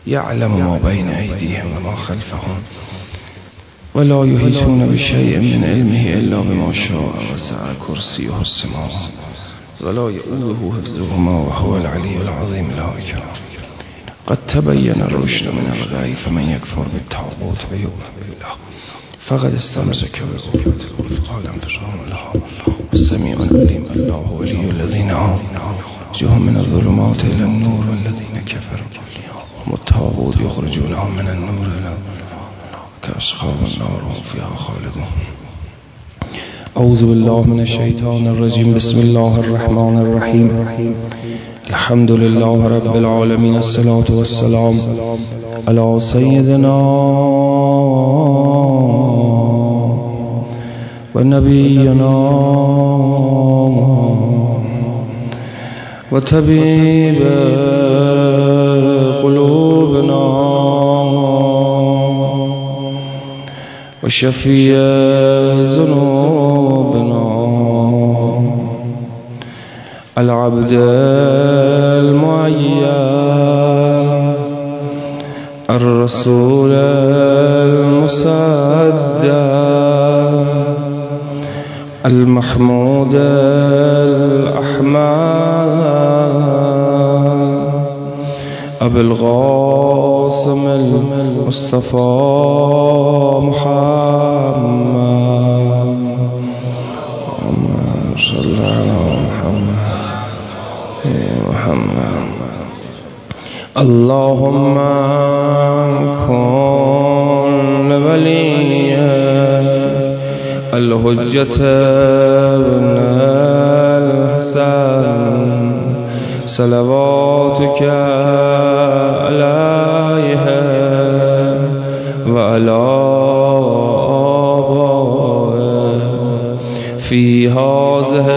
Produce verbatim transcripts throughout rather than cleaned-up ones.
يعلم ما بين أيديهم وما خلفهم ولا يحيطون بشيء من علمه إلا بما شاء وسع كرسيه السماوات ولا يؤوده حفظهما وهو العلي العظيم. لا إكراه قد تبين الرشد من الغي فمن يكفر بالطاغوت ويؤمن بالله فقد استمسك بالعروة الوثقى لا انفصام لها والسميع العليم. الله ولي الذين آمنوا يخرجهم من الظلمات إلى النور والذين كفروا هم الطاغوت يخرجونهم من النور إلى كأصحاب النار هم فيها خالدون. أعوذ بالله من الشيطان الرجيم. بسم الله الرحمن الرحيم. الحمد لله رب العالمين. الصلاة والسلام على سيدنا ونبينا وطبيب قلوبنا وشفيع ذنوبنا العبد المعين الرسول المصدق المحمود الأحمد أبي القاسم المصطفى محمد صلى على محمد محمد. اللهم كن وليا الحجة ابن الحسن صلواتك عليه وعلى آبائه في هذه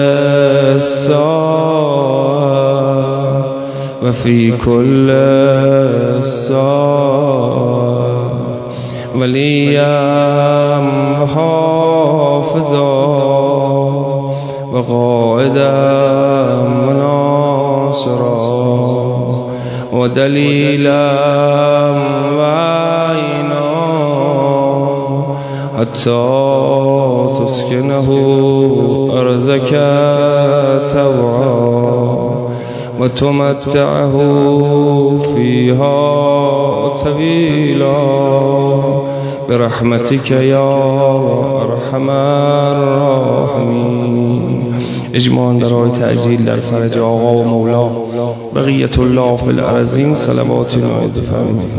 الساعة وفي كل ساعة وليا وحافظا وقائدا وناصرا ودليلا وعينا حتى تسكنه أرزك توعا وتمتعه فيها طويلا برحمتك يا ارحم الراحمین. اجماعاً برای تعجیل در فرج آقا و مولا بقیت الله فی الارضین صلوات نعوذ فرمید.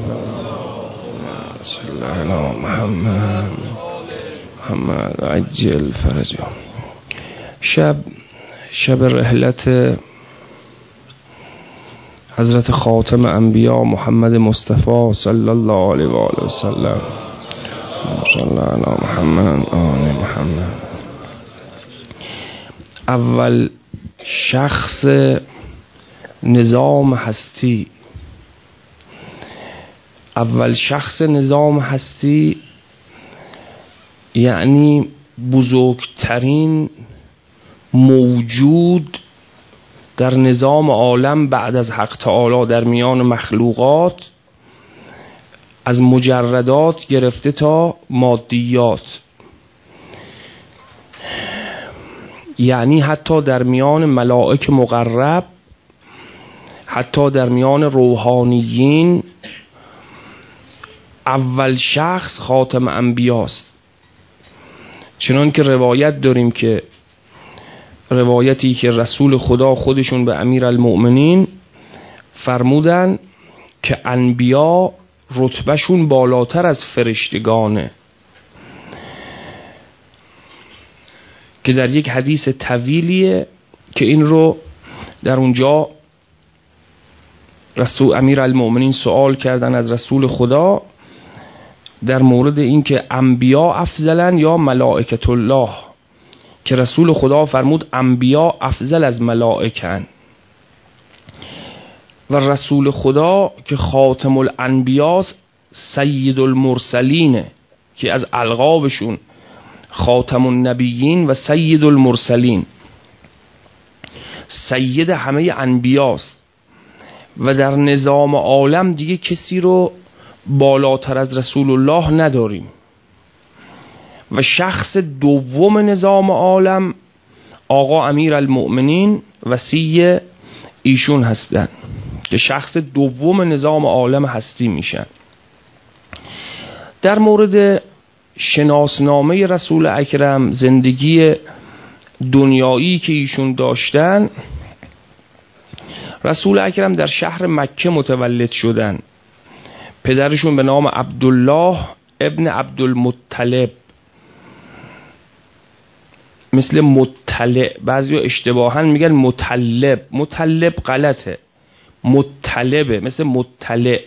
صلی الله علی محمد محمد عجل فرجه. شب شب رحلت حضرت خاتم انبیا محمد مصطفی صلی الله علیه و آله و سلم. صلی الله علی محمد آل محمد. اول شخص نظام هستی اول شخص نظام هستی یعنی بزرگترین موجود در نظام عالم بعد از حق تعالی در میان مخلوقات، از مجردات گرفته تا مادیات، یعنی حتی در میان ملائک مقرب، حتی در میان روحانیین، اول شخص خاتم انبیاست. چنان که روایت داریم که روایتی که رسول خدا خودشون به امیر المؤمنین فرمودن که انبیا رتبهشون بالاتر از فرشتگانه، که در یک حدیث طویلیه که این رو در اونجا رسول امیر المؤمنین سوال کردن از رسول خدا در مورد این که انبیا افضلن یا ملائکت الله، که رسول خدا فرمود انبیا افضل از ملائکن، و رسول خدا که خاتم الانبیاست سید المرسلینه، که از القابشون خاتم النبیین و سید المرسلین، سید همه انبیاست. و در نظام عالم دیگه کسی رو بالاتر از رسول الله نداریم و شخص دوم نظام عالم آقا امیرالمؤمنین وصی ایشون هستن که شخص دوم نظام عالم هستی میشن. در مورد شناسنامه رسول اکرم، زندگی دنیایی که ایشون داشتن، رسول اکرم در شهر مکه متولد شدن. پدرشون به نام عبدالله ابن عبدالمطلب، مثل مطلع، بعضی ها اشتباها میگن مطلب، مطلب غلطه، مطلبه، مثل مطلع.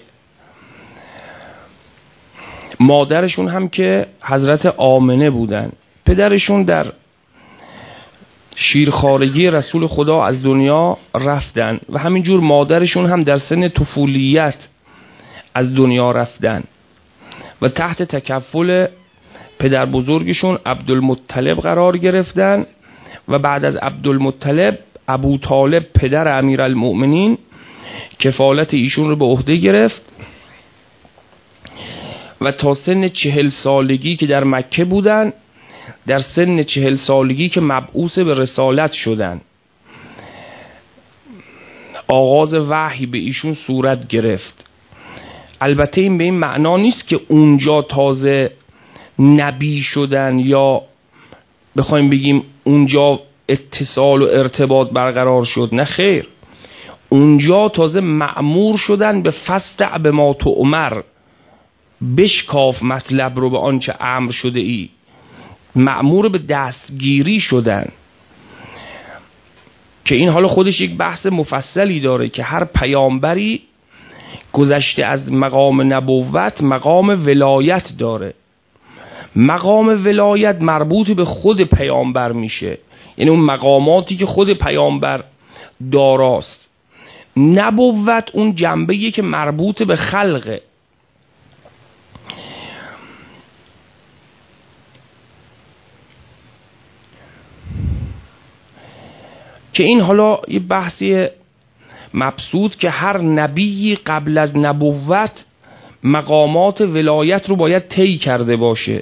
مادرشون هم که حضرت آمنه بودن. پدرشون در شیرخوارگی رسول خدا از دنیا رفتن و همینجور مادرشون هم در سن طفولیت از دنیا رفتن و تحت تکفل پدر بزرگشون عبدالمطلب قرار گرفتن و بعد از عبدالمطلب ابو طالب پدر امیرالمؤمنین کفالت ایشون رو به عهده گرفت و تا سن چهل سالگی که در مکه بودن، در سن چهل سالگی که مبعوث به رسالت شدن، آغاز وحی به ایشون صورت گرفت. البته این به این معنا نیست که اونجا تازه نبی شدن یا بخوایم بگیم اونجا اتصال و ارتباط برقرار شد، نه خیر، اونجا تازه مأمور شدن به فاستع بما تؤمر، بشکاف مطلب رو به آنچه امر شده ای، مأمور به دستگیری شدن. که این حالا خودش یک بحث مفصلی داره که هر پیامبری گذشته از مقام نبوت مقام ولایت داره. مقام ولایت مربوط به خود پیامبر میشه، یعنی اون مقاماتی که خود پیامبر داراست. نبوت اون جنبه‌ای که مربوط به خلقه. که این حالا یه بحثی مبسوط که هر نبی قبل از نبوت مقامات ولایت رو باید طی کرده باشه.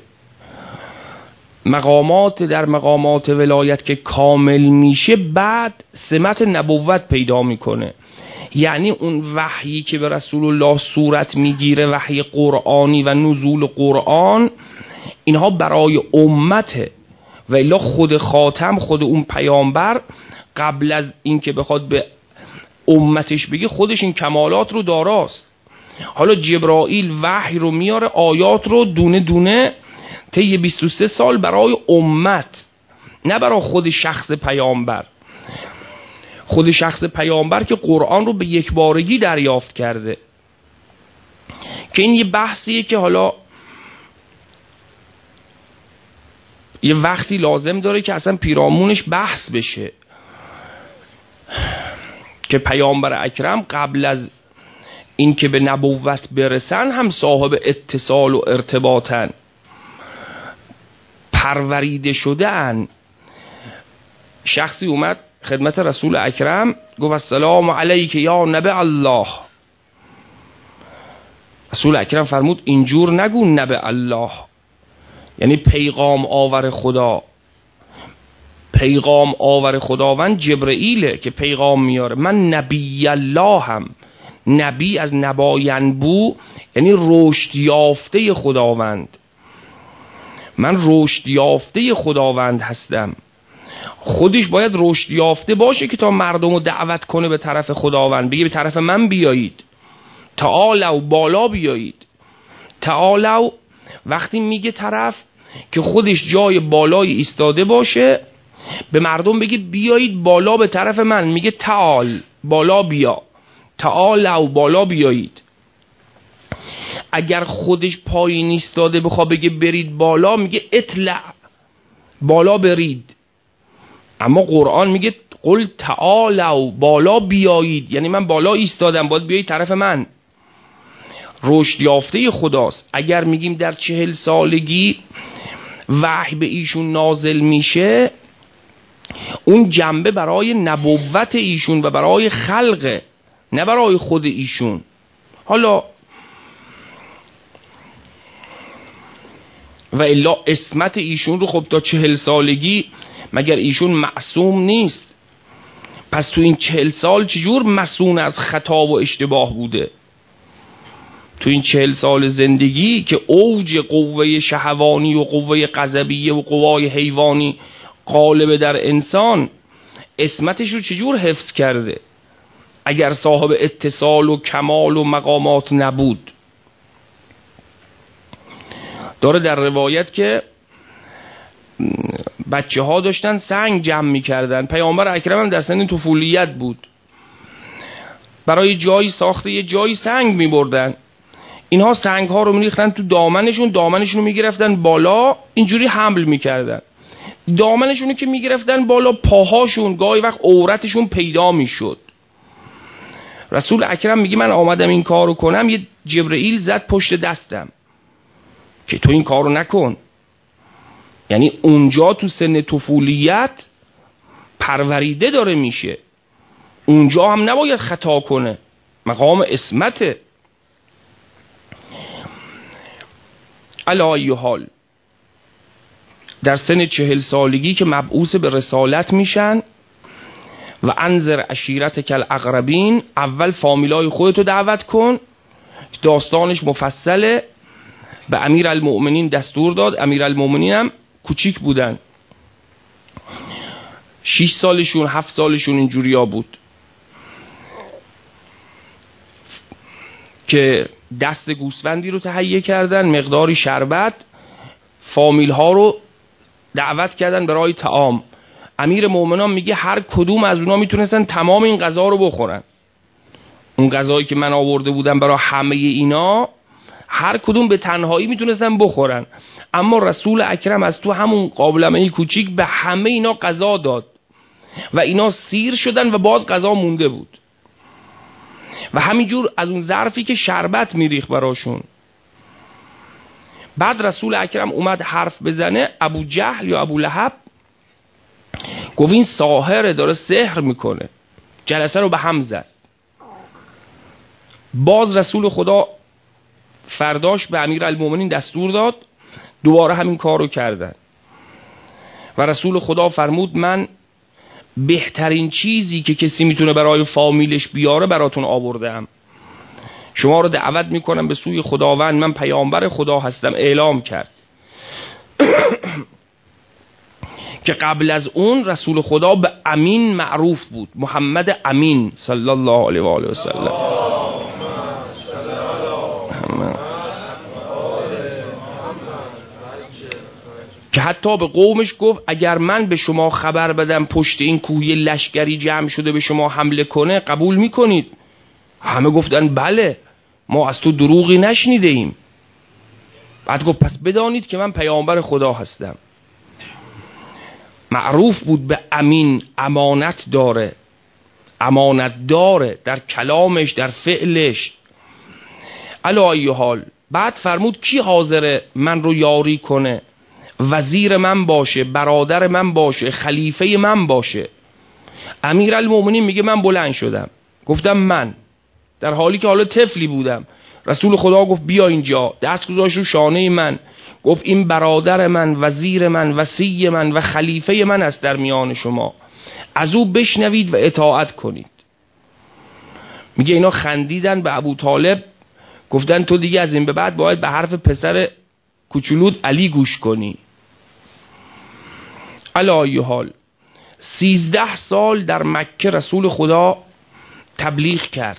مقامات در مقامات ولایت که کامل میشه بعد سمت نبوت پیدا میکنه. یعنی اون وحیی که به رسول الله صورت میگیره، وحی قرآنی و نزول قرآن، اینها برای امته و الا خود خاتم، خود اون پیامبر قبل از این که بخواد به امتش بگه خودش این کمالات رو داراست. حالا جبرائیل وحی رو میاره، آیات رو دونه دونه طی بیست و سه سال برای امت، نه برای خود شخص پیامبر. خود شخص پیامبر که قرآن رو به یک بارگی دریافت کرده. که این یه بحثیه که حالا یه وقتی لازم داره که اصلا پیرامونش بحث بشه که پیامبر اکرم قبل از این که به نبوت برسن هم صاحب اتصال و ارتباطن، پروریده شده ان. شخصی اومد خدمت رسول اکرم گفت السلام علیک یا نبی الله. رسول اکرم فرمود اینجور نگو نبی الله، یعنی پیغام آور خدا. پیغام آور خداوند جبرئیله که پیغام میاره. من نبی الله هم، نبی از نباینبو یعنی رشد یافته خداوند، من رشد یافته خداوند هستم. خودش باید رشد یافته باشه که تا مردم رو دعوت کنه به طرف خداوند، بگه به طرف من بیایید، تعالوا بالا بیایید. تعالوا وقتی میگه طرف که خودش جای بالای ایستاده باشه، به مردم بگه بیایید بالا به طرف من، میگه تعال بالا بیا، تعالوا بالا بیایید. اگر خودش پایین ایستاده بخواد بگه برید بالا، میگه اطلع بالا برید. اما قرآن میگه قل تعالوا بالا بیایید، یعنی من بالا ایستادم باید بیایید طرف من. رشد یافته خداست. اگر میگیم در چهل سالگی وحی به ایشون نازل میشه، اون جنبه برای نبوت ایشون و برای خلق نه برای خود ایشون. حالا و الا عصمت ایشون رو خب تا چهل سالگی مگر ایشون معصوم نیست؟ پس تو این چهل سال چجور مسئول از خطا و اشتباه بوده؟ تو این چهل سال زندگی که اوج قوه شهوانی و قوه غضبیه و قوای حیوانی غالب در انسان، عصمتش رو چجور حفظ کرده اگر صاحب اتصال و کمال و مقامات نبود؟ داره در روایت که بچه ها داشتن سنگ جمع می کردن. پیامبر اکرم هم در سن طفولیت بود، برای جایی ساخته یه جایی سنگ می بردن. اینها سنگ ها رو می ریختن تو دامنشون، دامنشون رو می گرفتن بالا، اینجوری حمل می کردن. دامنشون رو که می گرفتن بالا، پاهاشون گاهی وقت عورتشون پیدا می شد. رسول اکرم میگه من آمدم این کارو کنم، یه جبرئیل زد پشت دستم که تو این کارو نکن. یعنی اونجا تو سن طفولیت پروریده داره میشه، اونجا هم نباید خطا کنه، مقام عصمته. علی ای حال در سن چهل سالگی که مبعوث به رسالت میشن و انذر عشیرتک الاقربین، اول فامیلای خودتو دعوت کن. داستانش مفصله. به امیر المؤمنین دستور داد، امیر المؤمنین هم کوچیک بودن، شش سالشون هفت سالشون اینجوریا بود که دست گوسفندی رو تهیه کردن، مقداری شربت، فامیل ها رو دعوت کردن برای طعام. امیر مومنان میگه هر کدوم از اونا میتونستن تمام این غذا رو بخورن. اون غذایی که من آورده بودم برای همه اینا هر کدوم به تنهایی میتونستن بخورن، اما رسول اکرم از تو همون قابلمه کوچیک به همه اینا غذا داد و اینا سیر شدن و باز غذا مونده بود. و همینجور از اون ظرفی که شربت میریخ براشون. بعد رسول اکرم اومد حرف بزنه، ابو جهل یا ابو لهب گفت این ساحره، داره سحر میکنه. جلسه رو به هم زد. باز رسول خدا فرداش به امیر المؤمنین دستور داد، دوباره همین کار رو کردن و رسول خدا فرمود من بهترین چیزی که کسی میتونه برای فامیلش بیاره براتون آوردم. شما رو دعوت میکنم به سوی خداوند، من پیامبر خدا هستم. اعلام کرد که قبل از اون رسول خدا به امین معروف بود، محمد امین صلی الله علیه و آله و سلم. که حتی به قومش گفت اگر من به شما خبر بدم پشت این کوه لشکری جمع شده به شما حمله کنه قبول میکنید؟ همه گفتن بله، ما از تو دروغی نشنیده ایم. بعد گفت پس بدانید که من پیامبر خدا هستم. معروف بود به امین، امانت داره، امانت داره در کلامش، در فعلش. علی ای حال بعد فرمود کی حاضره من رو یاری کنه، وزیر من باشه، برادر من باشه، خلیفه من باشه؟ امیر المؤمنین میگه من بلند شدم گفتم من، در حالی که حالا طفلی بودم. رسول خدا گفت بیا اینجا، دست گذاشت رو شانه من، گفت این برادر من، وزیر من، وصی من و خلیفه من است در میان شما، از او بشنوید و اطاعت کنید. میگه اینا خندیدن به ابو طالب، گفتن تو دیگه از این به بعد باید به حرف پسر کوچولود علی گوش کنی. علی ای حال سیزده سال در مکه رسول خدا تبلیغ کرد.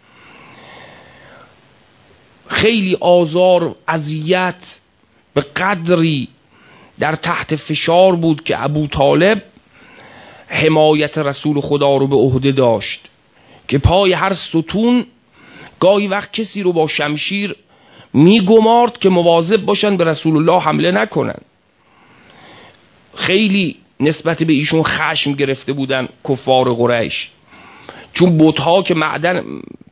خیلی آزار، اذیت، به قدری در تحت فشار بود که ابو طالب حمایت رسول خدا رو به عهده داشت که پای هر ستون گاهی وقت کسی رو با شمشیر میگمارد که مواظب باشن به رسول الله حمله نکنن. خیلی نسبت به ایشون خشم گرفته بودن کفار قریش، چون بت‌ها که معدن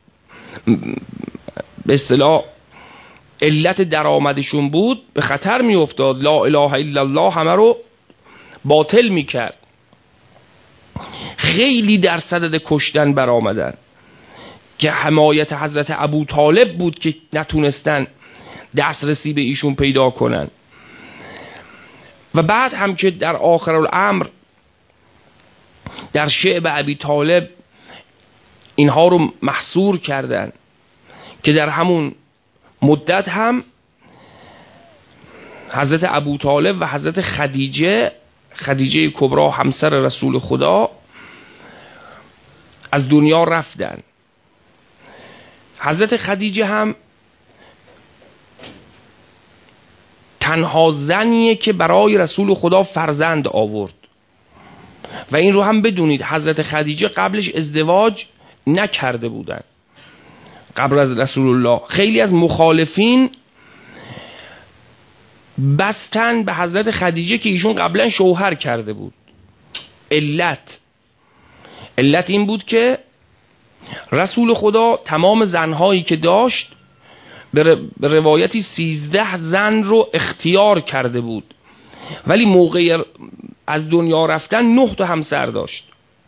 به اصطلاح علت درآمدشون بود به خطر می افتاد، لا اله الا الله همه رو باطل می کرد. خیلی در صدد کشتن برآمدن. که حمایت حضرت ابو طالب بود که نتونستن دسترسی به ایشون پیدا کنن. و بعد هم که در آخر الامر در شعب ابی طالب اینها رو محصور کردن که در همون مدت هم حضرت ابو طالب و حضرت خدیجه خدیجه کبرا همسر رسول خدا از دنیا رفتن. حضرت خدیجه هم تنها زنیه که برای رسول خدا فرزند آورد و این رو هم بدونید حضرت خدیجه قبلش ازدواج نکرده بودن قبل از رسول الله. خیلی از مخالفین بستن به حضرت خدیجه که ایشون قبلا شوهر کرده بود. علت علت این بود که رسول خدا تمام زنهایی که داشت به روایتی سیزده زن رو اختیار کرده بود، ولی موقع از دنیا رفتن نه تا همسر داشت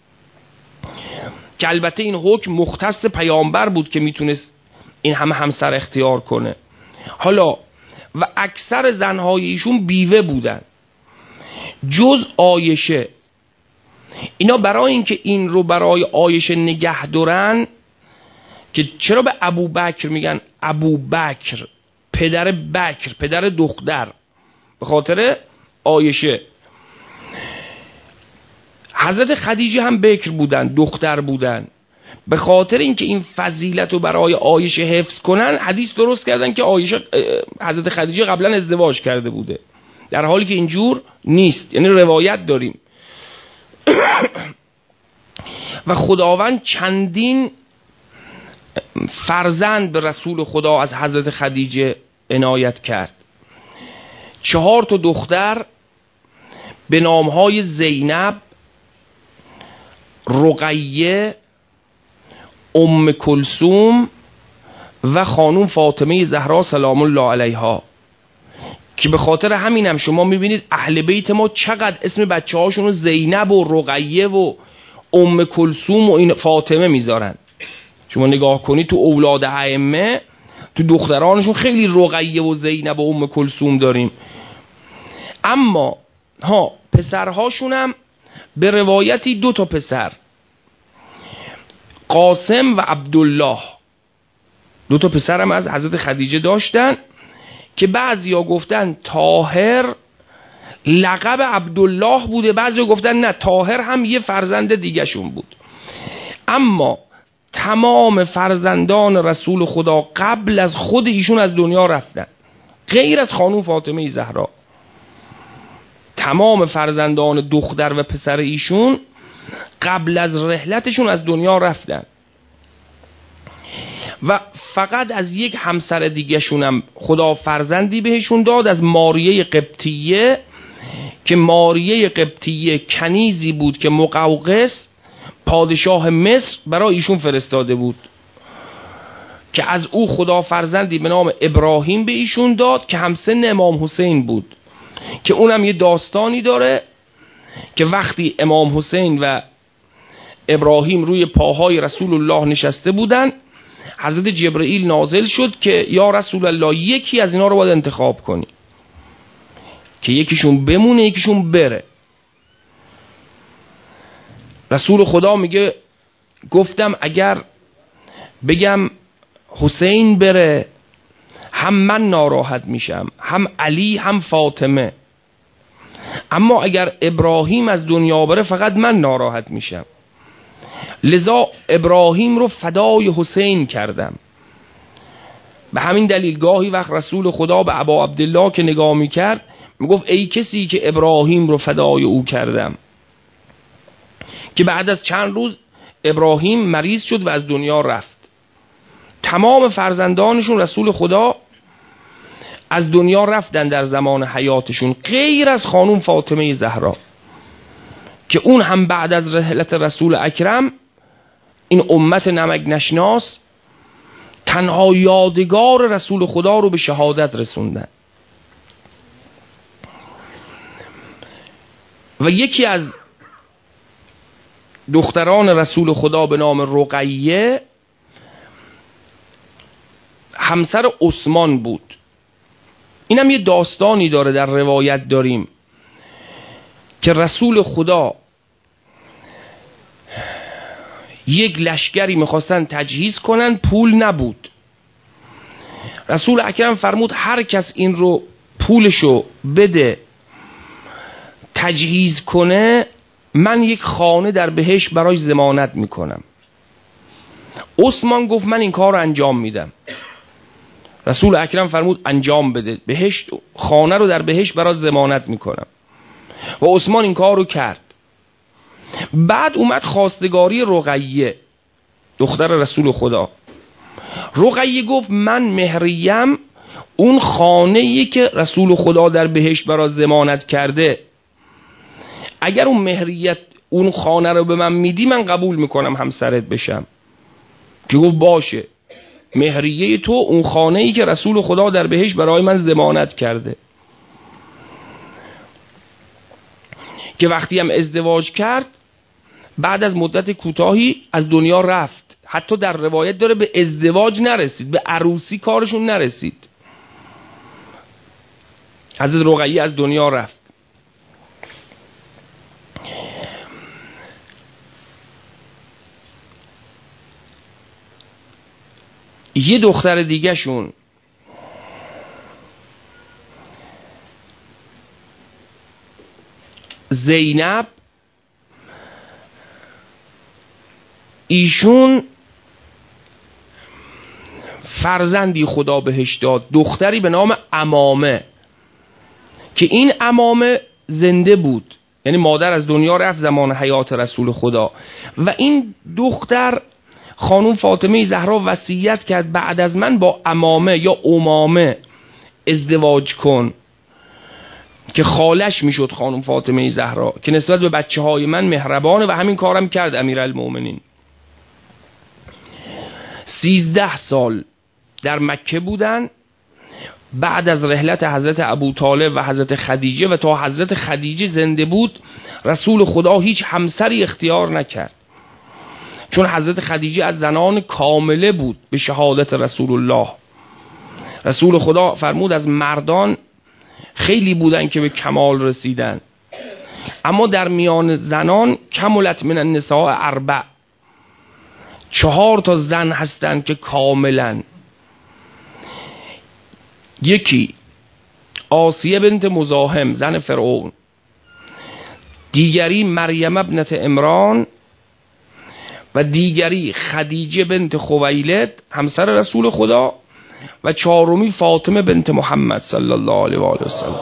که البته این حکم مختص پیامبر بود که میتونست این همه همسر اختیار کنه. حالا و اکثر زنهای ایشون بیوه بودن جز عایشه. اینا برای اینکه این رو برای عایشه نگه دارن که چرا به ابو بکر میگن ابو بکر، پدر بکر، پدر دختر، به خاطر عایشه. حضرت خدیجه هم بکر بودن، دختر بودن. به خاطر اینکه این فضیلت رو برای عایشه حفظ کنن حدیث درست کردن که عایشه حضرت خدیجه قبلا ازدواج کرده بوده، در حالی که اینجور نیست. یعنی روایت داریم و خداوند چندین فرزند به رسول خدا از حضرت خدیجه عنایت کرد. چهار تا دختر به نامهای زینب، رقیه، ام کلثوم و خانوم فاطمه زهرا سلام الله علیها، که به خاطر همینم شما میبینید اهل بیت ما چقدر اسم بچه هاشون رو زینب و رقیه و ام کلثوم و این فاطمه میذارن. شما نگاه کنید تو اولاد ائمه تو دخترانشون خیلی رقیه و زینب و ام کلثوم داریم. اما ها پسرهاشون هم به روایتی دو تا پسر، قاسم و عبدالله، دو تا پسر هم از حضرت خدیجه داشتن که بعضیا گفتن طاهر لقب عبدالله بوده، بعضیا گفتن نه طاهر هم یه فرزند دیگه شون بود. اما تمام فرزندان رسول خدا قبل از خود ایشون از دنیا رفتن، غیر از خانوم فاطمه زهرا. تمام فرزندان دختر و پسر ایشون قبل از رحلتشون از دنیا رفتن و فقط از یک همسر دیگه شونم خدا فرزندی بهشون داد، از ماریه قبطیه، که ماریه قبطیه کنیزی بود که مقوقس پادشاه مصر برای ایشون فرستاده بود که از او خدا فرزندی به نام ابراهیم به ایشون داد که همسن امام حسین بود، که اونم یه داستانی داره که وقتی امام حسین و ابراهیم روی پاهای رسول الله نشسته بودن، حضرت جبرئیل نازل شد که یا رسول الله یکی از اینا رو باید انتخاب کنی که یکیشون بمونه یکیشون بره. رسول خدا میگه گفتم اگر بگم حسین بره هم من ناراحت میشم، هم علی هم فاطمه، اما اگر ابراهیم از دنیا بره فقط من ناراحت میشم. لذا ابراهیم رو فدای حسین کردم. به همین دلیل گاهی وقت رسول خدا به ابا عبدالله که نگاه میکرد میگفت ای کسی که ابراهیم رو فدای او کردم، که بعد از چند روز ابراهیم مریض شد و از دنیا رفت. تمام فرزندانشون رسول خدا از دنیا رفتن در زمان حیاتشون، غیر از خانوم فاطمه زهرا که اون هم بعد از رحلت رسول اکرم این امت نمک نشناس تنها یادگار رسول خدا رو به شهادت رسوندن. و یکی از دختران رسول خدا به نام رقیه همسر عثمان بود. اینم یه داستانی داره، در روایت داریم که رسول خدا یک لشکری میخواستن تجهیز کنن، پول نبود. رسول اکرم فرمود هر کس این رو پولشو بده تجهیز کنه، من یک خانه در بهشت براش ضمانت میکنم. عثمان گفت من این کار رو انجام میدم. رسول اکرم فرمود انجام بده، بهشت خانه رو در بهشت براش ضمانت میکنم. و عثمان این کار رو کرد. بعد اومد خواستگاری رقیه، دختر رسول خدا. رقیه گفت من مهریم اون خانه‌ای که رسول خدا در بهشت برای ضمانت کرده، اگر اون مهریت اون خانه رو به من میدی من قبول میکنم همسرت بشم. که گفت باشه، مهریه تو اون خانه‌ای که رسول خدا در بهشت برای من ضمانت کرده. که وقتی هم ازدواج کرد بعد از مدت کوتاهی از دنیا رفت. حتی در روایت داره به ازدواج نرسید، به عروسی کارشون نرسید. حضرت رقیه از دنیا رفت. یه دختر دیگه شون زینب، ایشون فرزندی خدا بهش داد، دختری به نام امامه، که این امامه زنده بود، یعنی مادر از دنیا رفت زمان حیات رسول خدا. و این دختر خانم فاطمه زهرا وصیت کرد بعد از من با امامه یا امامه ازدواج کن، که خالش میشد خانم فاطمه زهرا، که نسبت به بچه های من مهربانه. و همین کارم کرد امیرالمومنین. سیزده سال در مکه بودن بعد از رحلت حضرت ابوطالب و حضرت خدیجه، و تا حضرت خدیجه زنده بود رسول خدا هیچ همسری اختیار نکرد، چون حضرت خدیجه از زنان کامله بود به شهادت رسول الله. رسول خدا فرمود از مردان خیلی بودن که به کمال رسیدن، اما در میان زنان کملت من النساء اربع، چهار تا زن هستن که کاملن. یکی آسیه بنت مزاحم زن فرعون، دیگری مریم ابنت عمران، و دیگری خدیجه بنت خویلد همسر رسول خدا، و چهارمی فاطمه بنت محمد صلی الله علیه و آله و سلم.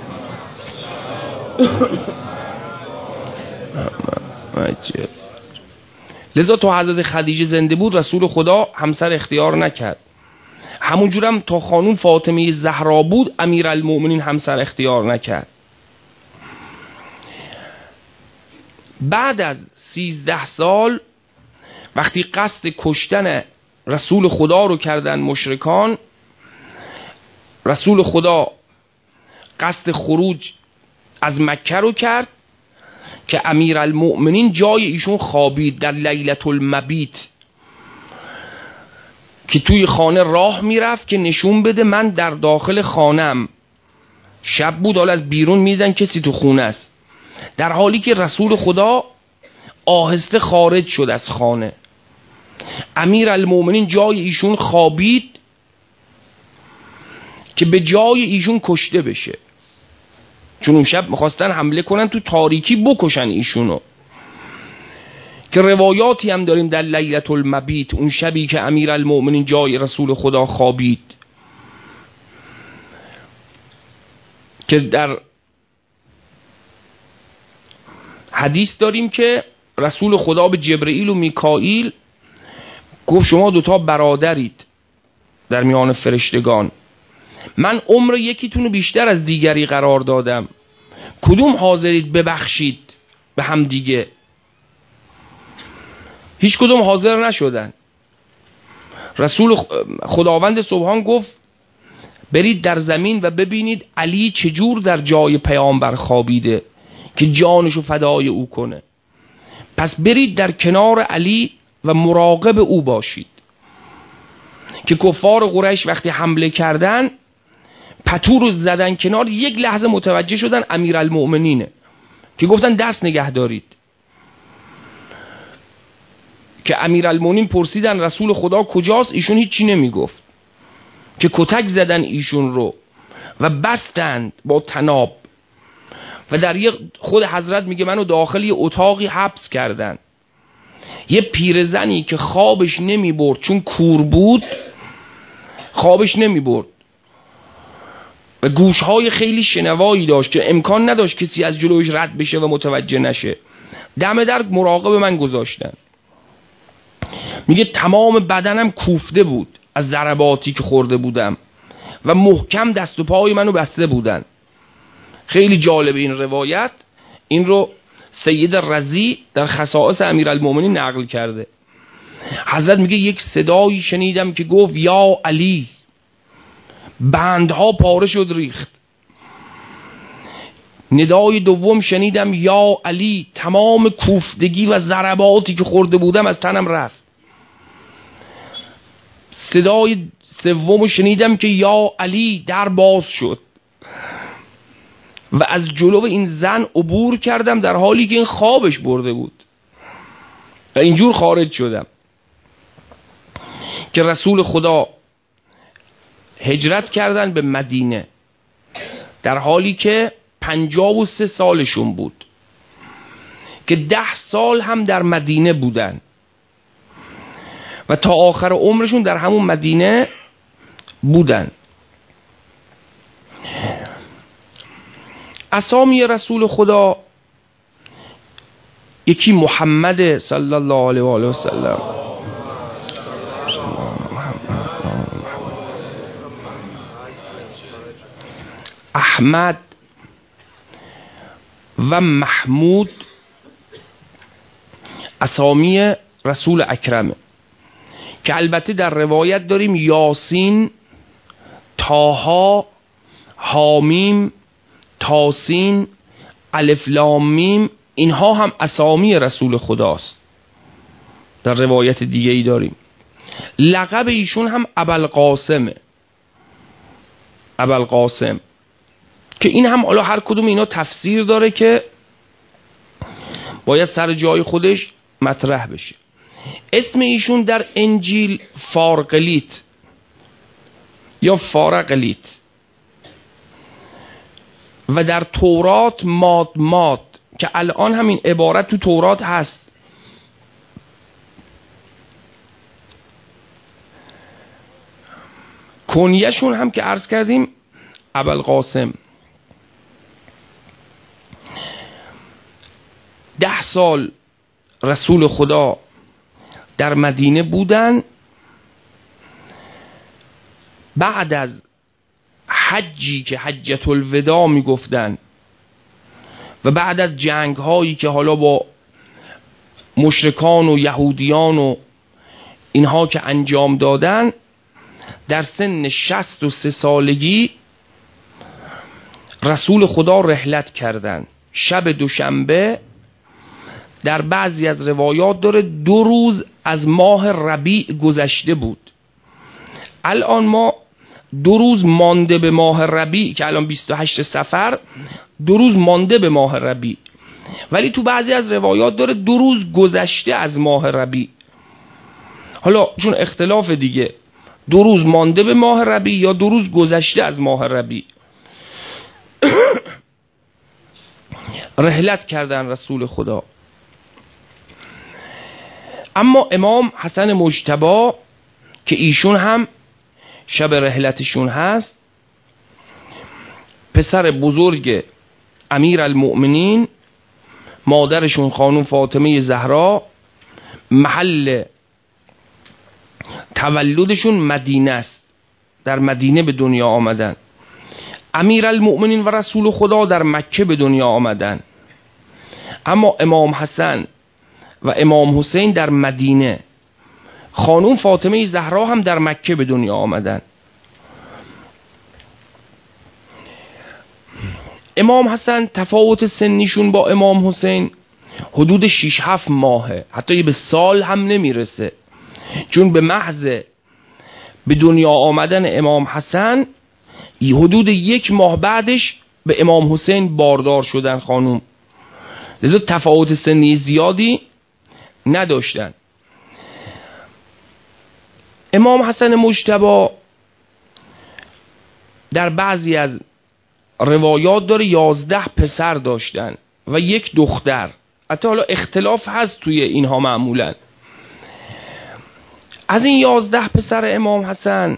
لذا تا حضرت خدیجه زنده بود رسول خدا همسر اختیار نکرد. همونجورم تا خانوم فاطمه زهرا بود امیرالمومنین همسر اختیار نکرد. بعد از سیزده سال وقتی قصد کشتن رسول خدا رو کردن مشرکان، رسول خدا قصد خروج از مکه رو کرد که امیرالمؤمنین جای ایشون خوابید در لیلة المبیت، که توی خانه راه میرفت که نشون بده من در داخل خانم. شب بود، حالا از بیرون میدن کسی تو خونه است، در حالی که رسول خدا آهسته خارج شد از خانه. امیرالمؤمنین جای ایشون خوابید که به جای ایشون کشته بشه، چون اون شب میخواستن حمله کنن تو تاریکی بکشن ایشونو. که روایاتی هم داریم در لیلة المبیت، اون شبی که امیرالمؤمنین جای رسول خدا خوابید، که در حدیث داریم که رسول خدا به جبرئیل و میکائیل گفت شما دوتا برادرید در میان فرشتگان، من عمر یکیتونو بیشتر از دیگری قرار دادم، کدوم حاضرید ببخشید به هم دیگه؟ هیچ کدوم حاضر نشدن. رسول خداوند سبحان گفت برید در زمین و ببینید علی چجور در جای پیامبر خوابیده که جانشو فدای او کنه، پس برید در کنار علی و مراقب او باشید. که کفار قریش وقتی حمله کردن پتو رو زدن کنار، یک لحظه متوجه شدن امیرالمؤمنینه، که گفتن دست نگه دارید. که امیرالمؤمنین پرسیدن رسول خدا کجاست؟ ایشون هیچی نمیگفت، که کتک زدن ایشون رو و بستند با طناب و در یک خود حضرت میگه منو داخل یه اتاقی حبس کردن. یه پیرزنی که خوابش نمی برد چون کور بود، خوابش نمی برد و گوشهای خیلی شنوایی داشت که امکان نداشت کسی از جلوش رد بشه و متوجه نشه، دم در مراقب من گذاشتن. میگه تمام بدنم کوفته بود از ضرباتی که خورده بودم و محکم دست و پای منو بسته بودن. خیلی جالب این روایت. این رو سید رضی در خصائص امیرالمؤمنین نقل کرده. حضرت میگه یک صدایی شنیدم که گفت یا علی، بندها پاره شد ریخت. ندای دوم شنیدم یا علی، تمام کوفتگی و ضرباتی که خورده بودم از تنم رفت. صدای سوم شنیدم که یا علی، در باز شد و از جلو این زن عبور کردم در حالی که این خوابش برده بود و اینجور خارج شدم. که رسول خدا هجرت کردن به مدینه در حالی که پنجاه و سه سالشون بود، که ده سال هم در مدینه بودن و تا آخر عمرشون در همون مدینه بودن. اسامی رسول خدا یکی محمد صلی الله علیه و آله و سلم، احمد و محمود اسامی رسول اکرمه، که البته در روایت داریم یاسین، طاها، حامیم، تاسین، الف لام میم، اینها هم اسامی رسول خداست. در روایت دیگه ای داریم لقب ایشون هم ابوالقاسمه، ابوالقاسم، که این هم حالا هر کدوم اینا تفسیر داره که باید سر جای خودش مطرح بشه. اسم ایشون در انجیل فارقلیت یا فارقلیت و در تورات ماد ماد، که الان همین عبارت تو تورات هست. کنیه‌شون هم که عرض کردیم ابوالقاسم. ده سال رسول خدا در مدینه بودن. بعد از حجی که حجت الوداع می گفتن و بعد از جنگ هایی که حالا با مشرکان و یهودیان و اینها که انجام دادن، در سن شصت و سه سالگی رسول خدا رحلت کردن. شب دوشنبه در بعضی از روایات داره دو روز از ماه ربیع گذشته بود. الان ما دو روز مانده به ماه ربیع، که الان بیست و هشت صفر، دو روز مانده به ماه ربیع، ولی تو بعضی از روایات داره دو روز گذشته از ماه ربیع. حالا چون اختلاف دیگه، دو روز مانده به ماه ربیع یا دو روز گذشته از ماه ربیع. رحلت کردن رسول خدا. اما امام حسن مجتبی که ایشون هم شب رحلتشون هست، پسر بزرگ امیرالمؤمنین، مادرشون خانم فاطمه زهرا، محل تولدشون مدینه است، در مدینه به دنیا آمدن. امیرالمؤمنین و رسول خدا در مکه به دنیا آمدن، اما امام حسن و امام حسین در مدینه. خانم فاطمه زهرا هم در مکه به دنیا آمدن. امام حسن تفاوت سنیشون با امام حسین حدود شش هفت ماهه، حتی به سال هم نمیرسه، چون به محض به دنیا آمدن امام حسن حدود یک ماه بعدش به امام حسین باردار شدن خانوم، لذا تفاوت سنی زیادی نداشتن. امام حسن مجتبی در بعضی از روایات داره یازده پسر داشتن و یک دختر. حتی حالا اختلاف هست توی اینها معمولا. از این یازده پسر امام حسن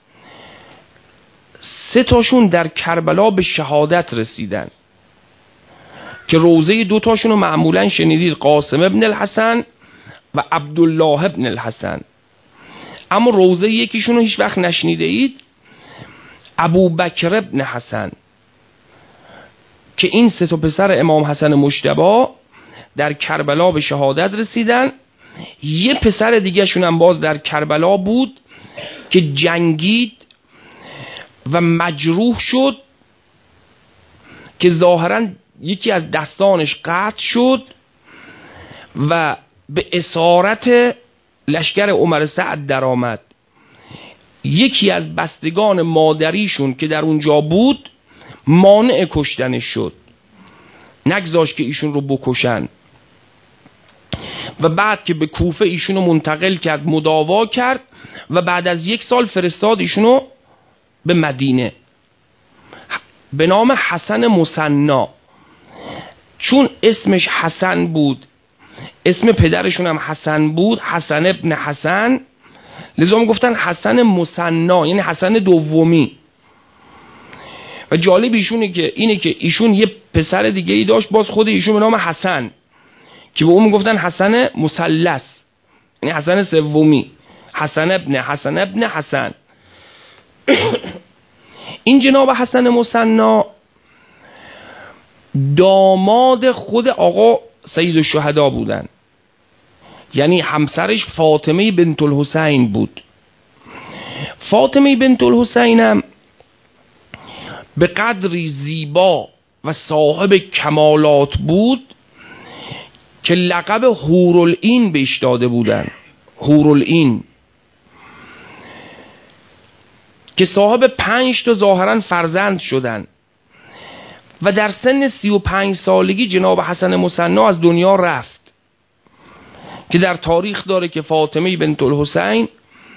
سه تاشون در کربلا به شهادت رسیدن که روزه دو تاشون رو معمولا شنیدید، قاسم ابن الحسن و عبدالله ابن الحسن. اما روزه یکیشون رو هیچ وقت نشنیده اید، ابو بکر ابن حسن، که این سه تا پسر امام حسن مجتبی در کربلا به شهادت رسیدن. یه پسر دیگه شون هم باز در کربلا بود که جنگید و مجروح شد که ظاهرا یکی از دستانش قطع شد و به اسارت لشکر عمر سعد در آمد. یکی از بستگان مادریشون که در اونجا بود مانع کشتنش شد، نگذاشت که ایشون رو بکشن و بعد که به کوفه ایشون رو منتقل کرد، مداوا کرد و بعد از یک سال فرستاد ایشون رو به مدینه به نام حسن مثنا. چون اسمش حسن بود، اسم پدرشون هم حسن بود، حسن ابن حسن، لذا گفتن حسن مثنا یعنی حسن دومی. و جالب ایشونه که اینه که ایشون یه پسر دیگه ای داشت باز خود ایشون به نام حسن که به اون میگفتن حسن مثلث یعنی حسن سومی، حسن ابن حسن ابن حسن. این جناب حسن مثنا داماد خود آقا سید الشهدا بودن، یعنی همسرش فاطمه بنت الحسین بود. فاطمه بنت الحسین هم به قدری زیبا و صاحب کمالات بود که لقب حورالعین بهش داده بودن، حورالعین، که صاحب پنج تا ظاهرا فرزند شدن و در سن سی و پنج سالگی جناب حسن مثنا از دنیا رفت که در تاریخ داره که فاطمه بنت الحسین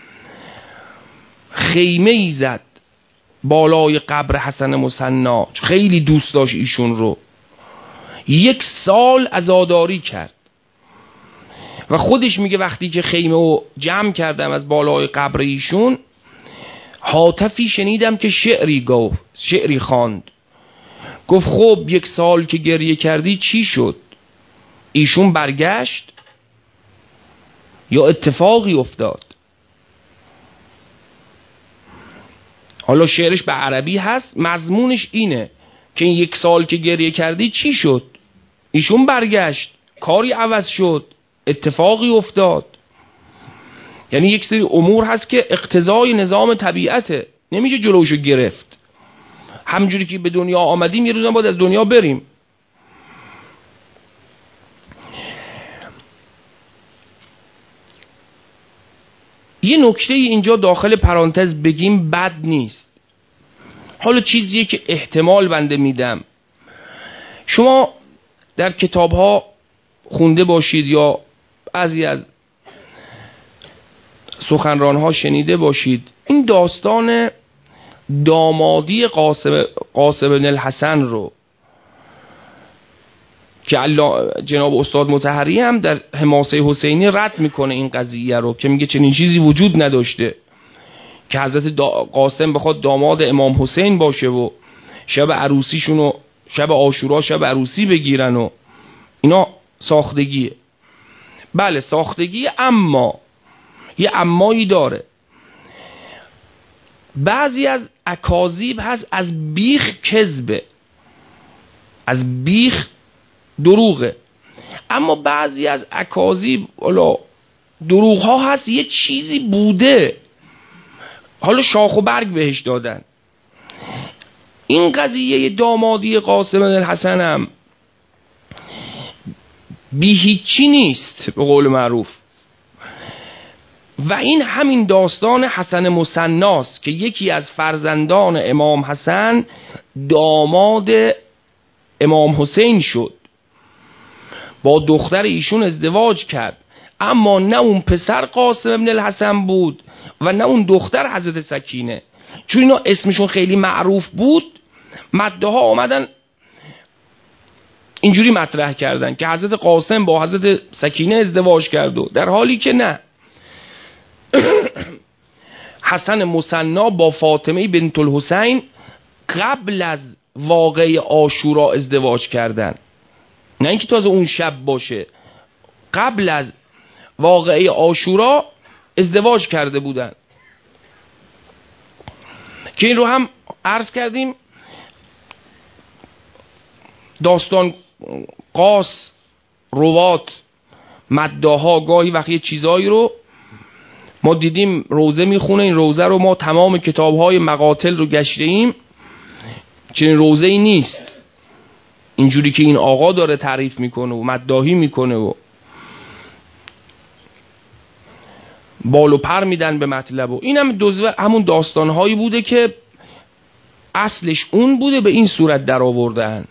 خیمه ای زد بالای قبر حسن مثنا، خیلی دوست داشت ایشون رو، یک سال عزاداری کرد و خودش میگه وقتی که خیمه رو جمع کردم از بالای قبر ایشون، هاتفی شنیدم که شعری گفت، شعری خواند. گفت خب یک سال که گریه کردی چی شد؟ ایشون برگشت یا اتفاقی افتاد؟ حالا شعرش به عربی هست، مضمونش اینه که این یک سال که گریه کردی چی شد؟ ایشون برگشت، کاری عوض شد، اتفاقی افتاد. یعنی یک سری امور هست که اقتضای نظام طبیعته، نمیشه جلوشو گرفت. همجوری که به دنیا آمدیم یه روزا باید از دنیا بریم. یه نکته اینجا داخل پرانتز بگیم بد نیست، حالا چیزیه که احتمال بنده میدم. شما در کتاب ها خونده باشید یا بعضی از سخنران ها شنیده باشید، این داستان دامادی قاسم قاسم بن الحسن رو که جناب استاد مطهری هم در حماسه حسینی رد میکنه این قضیه رو، که میگه چنین چیزی وجود نداشته که حضرت قاسم بخواد داماد امام حسین باشه و شب عروسیشون و شب عاشورا شب عروسی بگیرن و اینا ساختگیه. بله ساختگی، اما یه امایی داره. بعضی از اکاذیب هست از بیخ کذبه، از بیخ دروغه، اما بعضی از اکاذیب حالا دروغ ها هست یه چیزی بوده، حالا شاخ و برگ بهش دادن. این قضیه دامادی قاسم بن الحسن هم بی هیچی نیست به قول معروف، و این همین داستان حسن مثناست که یکی از فرزندان امام حسن داماد امام حسین شد، با دختر ایشون ازدواج کرد، اما نه اون پسر قاسم ابن الحسن بود و نه اون دختر حضرت سکینه. چون اینا اسمشون خیلی معروف بود، مده ها آمدن اینجوری مطرح کردن که حضرت قاسم با حضرت سکینه ازدواج کرد، و در حالی که نه، حسن مثنا با فاطمه بنت الحسین قبل از واقعه عاشورا ازدواج کردن، نه اینکه تازه اون شب باشه، قبل از واقعه عاشورا ازدواج کرده بودن. که این رو هم عرض کردیم، داستان قاس، روات، مداها گاهی وقتی چیزایی رو ما دیدیم روزه میخونه، این روزه رو ما تمام کتابهای مقاتل رو گشته ایم، چنین روزه ای نیست اینجوری که این آقا داره تعریف میکنه و مداحی میکنه و بال و پر میدن به مطلب، و این هم جزو همون داستانهایی بوده که اصلش اون بوده، به این صورت در آوردن.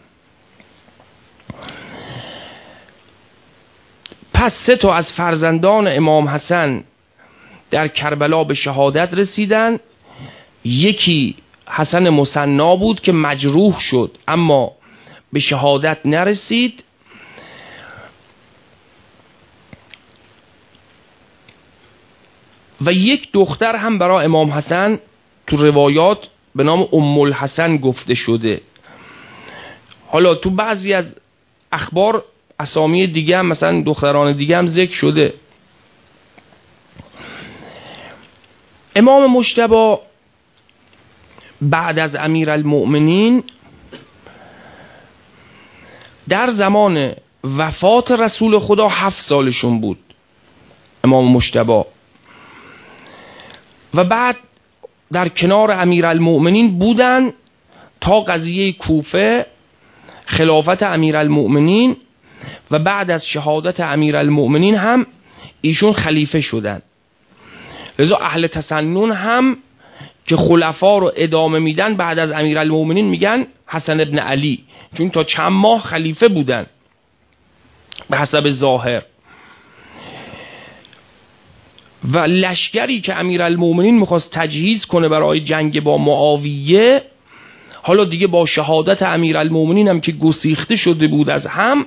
پس سه تا از فرزندان امام حسن در کربلا به شهادت رسیدن. یکی حسن مثنا بود که مجروح شد اما به شهادت نرسید، و یک دختر هم برای امام حسن تو روایات به نام ام الحسن گفته شده. حالا تو بعضی از اخبار اسامی دیگه هم مثلا دختران دیگه هم ذکر شده. امام مجتبی بعد از امیرالمؤمنین در زمان وفات رسول خدا هفت سالشون بود، امام مجتبی، و بعد در کنار امیرالمؤمنین بودن تا قضیه کوفه، خلافت امیرالمؤمنین، و بعد از شهادت امیرالمؤمنین هم ایشون خلیفه شدن. لذا اهل تسنن هم که خلفا رو ادامه میدن بعد از امیرالمؤمنین میگن حسن ابن علی، چون تا چند ماه خلیفه بودن به حسب ظاهر. و لشکری که امیرالمؤمنین میخواست تجهیز کنه برای جنگ با معاویه، حالا دیگه با شهادت امیرالمؤمنین هم که گسیخته شده بود از هم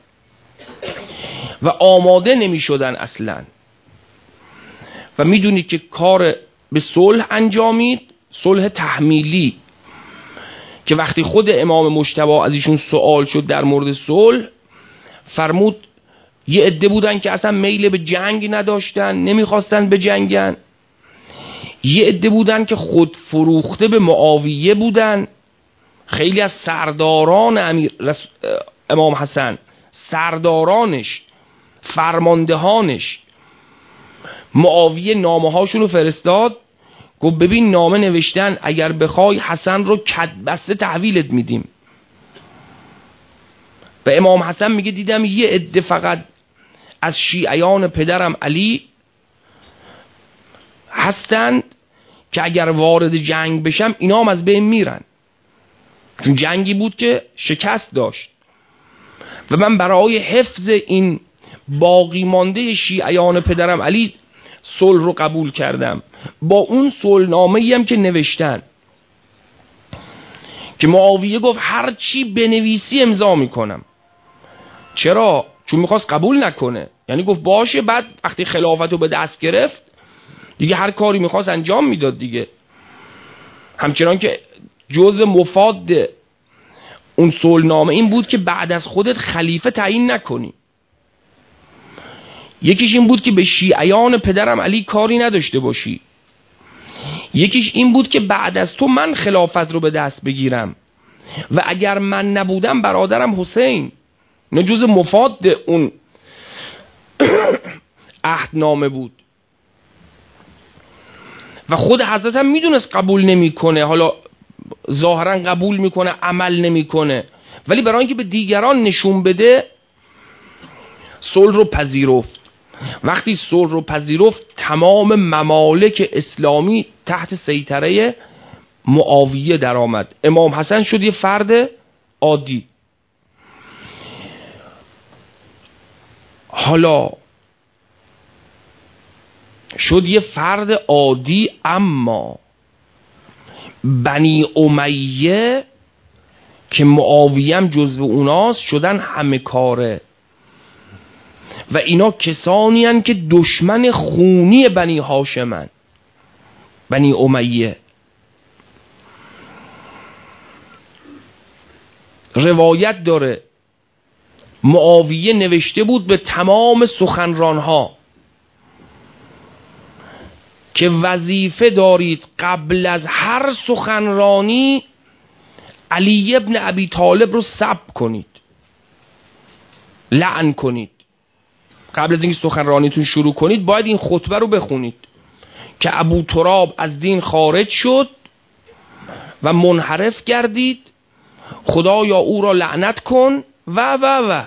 و آماده نمی شدن اصلا، و میدونید که کار به صلح انجامید، صلح تحمیلی، که وقتی خود امام مجتبی از ایشون سوال شد در مورد صلح، فرمود یه عده بودن که اصلا میل به جنگ نداشتن، نمیخواستن به جنگن، یه عده بودن که خود فروخته به معاویه بودن. خیلی از سرداران امیر امام حسن، سردارانش، فرماندهانش، معاویه نامه هاشون رو فرستاد، گفت ببین نامه نوشتن اگر بخوای حسن رو کدبسته تحویلت میدیم. و امام حسن میگه دیدم یه عده فقط از شیعیان پدرم علی هستند که اگر وارد جنگ بشم اینا هم از بین میرن، چون جنگی بود که شکست داشت، و من برای حفظ این باقی مانده شیعیان پدرم علی صلح رو قبول کردم، با اون صلح نامه‌ای هم که نوشتن که معاویه گفت هر چی بنویسی امضا میکنم. چرا؟ چون میخواست قبول نکنه، یعنی گفت باشه، بعد وقتی خلافت رو به دست گرفت دیگه هر کاری میخواست انجام میداد دیگه. همچنان که جزء مفاد اون صلحنامه این بود که بعد از خودت خلیفه تعیین نکنی. یکیش این بود که به شیعیان پدرم علی کاری نداشته باشی، یکیش این بود که بعد از تو من خلافت رو به دست بگیرم و اگر من نبودم برادرم حسین. نه جز مفاد اون عهدنامه بود. و خود حضرت هم میدونست قبول نمیکنه، حالا ظاهرا قبول میکنه عمل نمیکنه، ولی برای اینکه به دیگران نشون بده صلح رو پذیرفت. وقتی صلح رو پذیرفت تمام ممالک اسلامی تحت سیطره معاویه در آمد. امام حسن شد یه فرد عادی. حالا شد یه فرد عادی، اما بنی امیه که معاویه هم جزو اوناست شدن همه کاره و اینا کسانی هن که دشمن خونی بنی هاشمن، بنی امیه. روایت داره معاویه نوشته بود به تمام سخنرانها که وظیفه دارید قبل از هر سخنرانی علی ابن ابی طالب رو سب کنید، لعن کنید. قبل از اینکه سخنرانیتون شروع کنید باید این خطبه رو بخونید که ابو تراب از دین خارج شد و منحرف گردید، خدایا او را لعنت کن و و و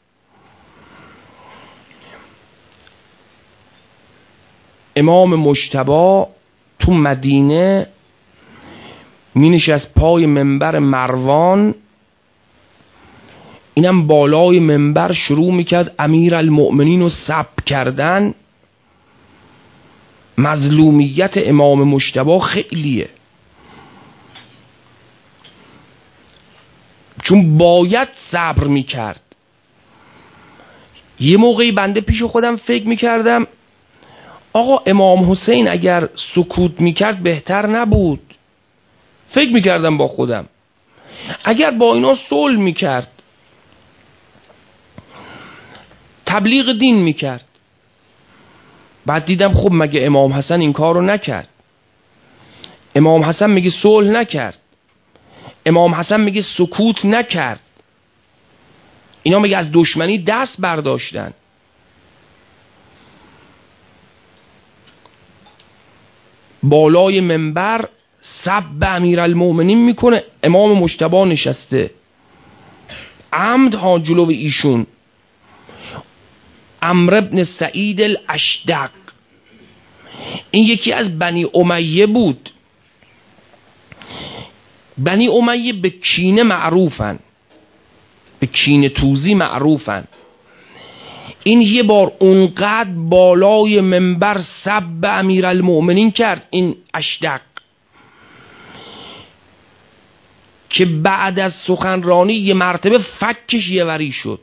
امام مجتبی تو مدینه می نشست پای منبر مروان، اینم بالای منبر شروع میکرد امیر المؤمنین رو سب کردن. مظلومیت امام مجتبی خیلیه، چون باید صبر میکرد. یه موقعی بنده پیش خودم فکر میکردم آقا امام حسین اگر سکوت میکرد بهتر نبود. فکر میکردم با خودم اگر با اینا صلح میکرد، تبلیغ دین میکرد. بعد دیدم خب مگه امام حسن این کار رو نکرد؟ امام حسن میگه صلح نکرد، امام حسن میگه سکوت نکرد، اینا میگه از دشمنی دست برداشتن. بالای منبر سب امیرالمؤمنین میکنه، امام مجتبی نشسته عمد ها جلو ایشون. عمرو بن سعید الاشدق این یکی از بنی امیه بود. بنی امیه به کینه معروفن، به کینه توزی معروفن. این یه بار اونقدر بالای منبر سب امیرالمؤمنین کرد این اشدق که بعد از سخنرانی یه مرتبه فکش یه وری شد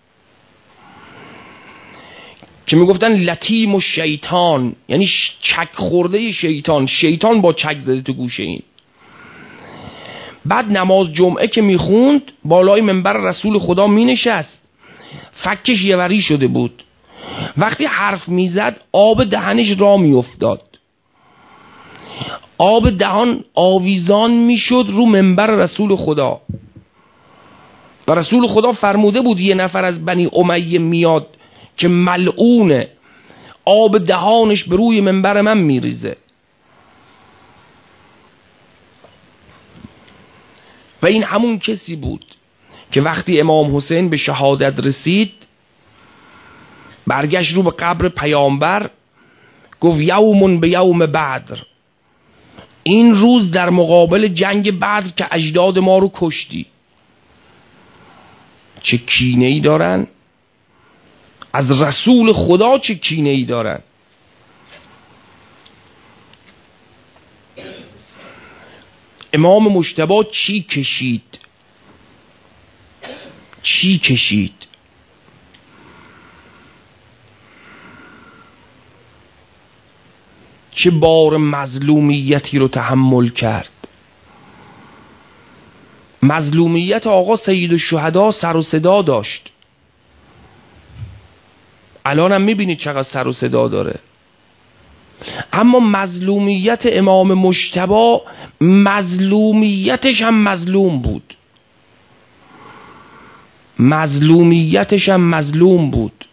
که میگفتن لطیم و شیطان، یعنی چک خورده شیطان، شیطان با چک زده تو گوشه این. بعد نماز جمعه که میخوند بالای منبر رسول خدا مینشست، فکش یه وری شده بود. وقتی حرف میزد آب دهنش را میافتاد، آب دهان آویزان میشد رو منبر رسول خدا. و رسول خدا فرموده بود یه نفر از بنی امیه میاد که ملعونه، آب دهانش به روی منبر من میریزه. و این همون کسی بود که وقتی امام حسین به شهادت رسید برگشت رو به قبر پیامبر گفت یومون به یوم بدر، این روز در مقابل جنگ بدر که اجداد ما رو کشتی. چه کینه ای دارن از رسول خدا، چه کینه ای دارن. امام مجتبی چی کشید، چی کشید. چه بار مظلومیتی رو تحمل کرد. مظلومیت آقا سید الشهدا سر و صدا داشت، الان هم میبینید چقدر سر و صدا داره. اما مظلومیت امام مجتبی مظلومیتش هم مظلوم بود، مظلومیتش هم مظلوم بود.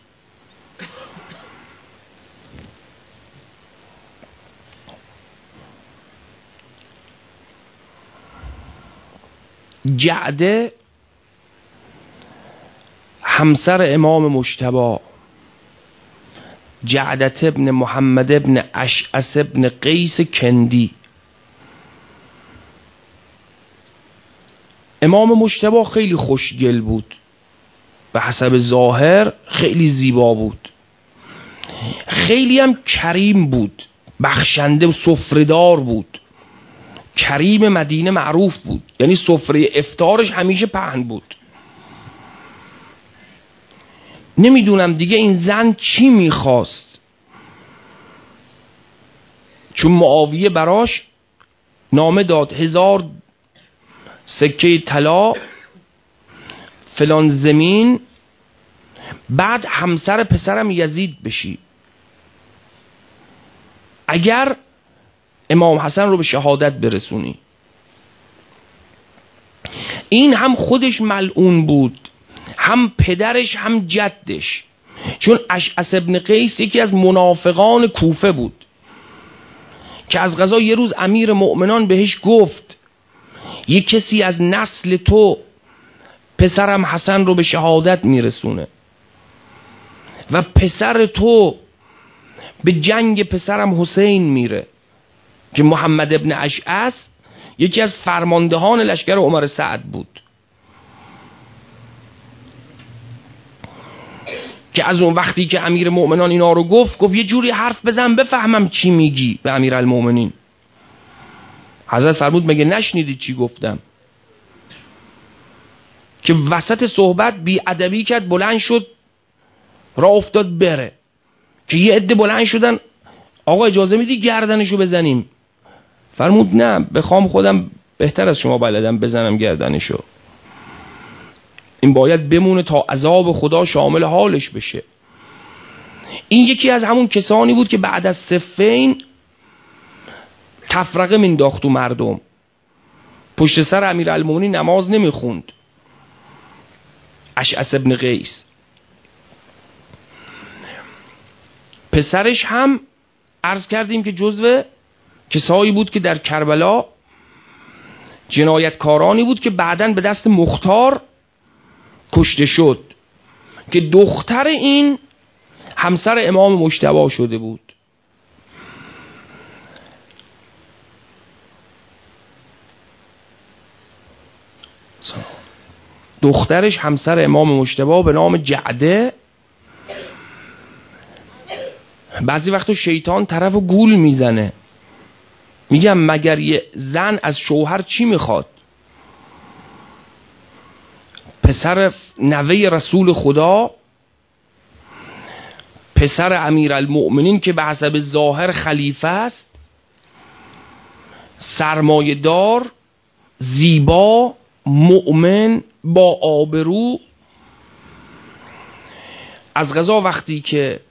جعده همسر امام مجتبی جعدت ابن محمد ابن اشعث ابن قیس کندی. امام مجتبی خیلی خوشگل بود، به حسب ظاهر خیلی زیبا بود، خیلی هم کریم بود، بخشنده و سفره‌دار بود. کریم مدینه معروف بود، یعنی سفره افطارش همیشه پهن بود. نمیدونم دیگه این زن چی میخواست، چون معاویه براش نامه داد هزار سکه طلا فلان زمین، بعد همسر پسرم یزید بشی، اگر امام حسن رو به شهادت برسونی. این هم خودش ملعون بود، هم پدرش هم جدش، چون اشعث ابن قیس یکی از منافقان کوفه بود که از قضا یه روز امیر مؤمنان بهش گفت یه کسی از نسل تو پسرم حسن رو به شهادت میرسونه و پسر تو به جنگ پسرم حسین میره، که محمد ابن اشعث یکی از فرماندهان لشکر عمر سعد بود، که از اون وقتی که امیر مؤمنان اینا رو گفت گفت یه جوری حرف بزن بفهمم چی میگی به امیر المؤمنین. حضرت فرمود مگه نشنیدی چی گفتم؟ که وسط صحبت بی ادبی کرد، بلند شد راه افتاد بره، که یه عده بلند شدن آقا اجازه میدی گردنشو بزنیم؟ فرمود نه، بخوام خودم بهتر از شما بلدم بزنم گردنشو، این باید بمونه تا عذاب خدا شامل حالش بشه. این یکی از همون کسانی بود که بعد از صفین تفرقه مینداخت و مردم پشت سر امیرالمومنین نماز نمیخوند. اشعث ابن قیس پسرش هم عرض کردیم که جزو کسایی بود که در کربلا جنایتکارانی بود که بعداً به دست مختار کشته شد، که دختر این همسر امام مجتبی شده بود. دخترش همسر امام مجتبی به نام جعده. بعضی وقتا شیطان طرف و گول میزنه، میگم مگر یه زن از شوهر چی میخواد؟ پسر نوه رسول خدا، پسر امیرالمؤمنین که به حسب ظاهر خلیفه است، سرمایه‌دار، زیبا، مؤمن، با آبرو. از قضا وقتی که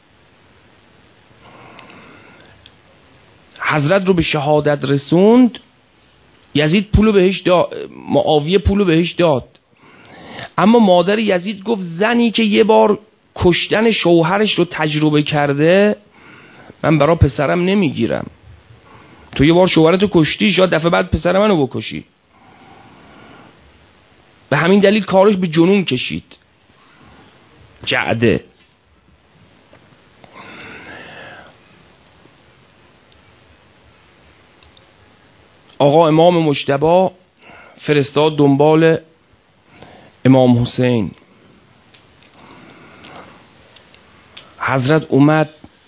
حضرت رو به شهادت رسوند، یزید پولو بهش داد، معاویه پولو بهش داد، اما مادر یزید گفت زنی که یه بار کشتن شوهرش رو تجربه کرده من برای پسرم نمیگیرم. تو یه بار شوهرتو کشتی، شاید دفعه بعد پسر منو بکشی. به همین دلیل کارش به جنون کشید. جعده آقا امام مجتبی فرستاد دنبال امام حسین. حضرت اومد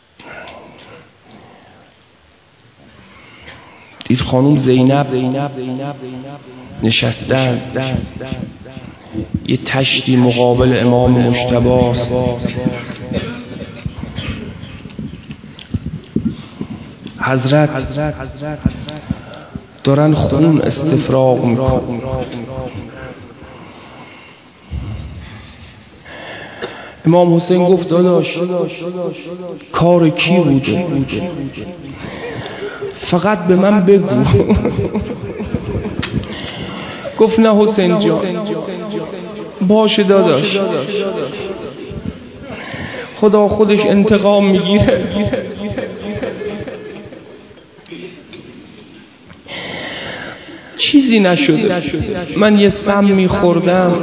دید خانوم زینب نشسته یه تشتی مقابل امام مجتبی است. حضرت دارن خون استفراغ میکنن. امام حسین گفت داداش کار کی بوده؟ فقط به من بگو. گفت نه حسین جان، باشه داداش، خدا خودش انتقام میگیره. چیزی نشده، من یه سم میخوردم.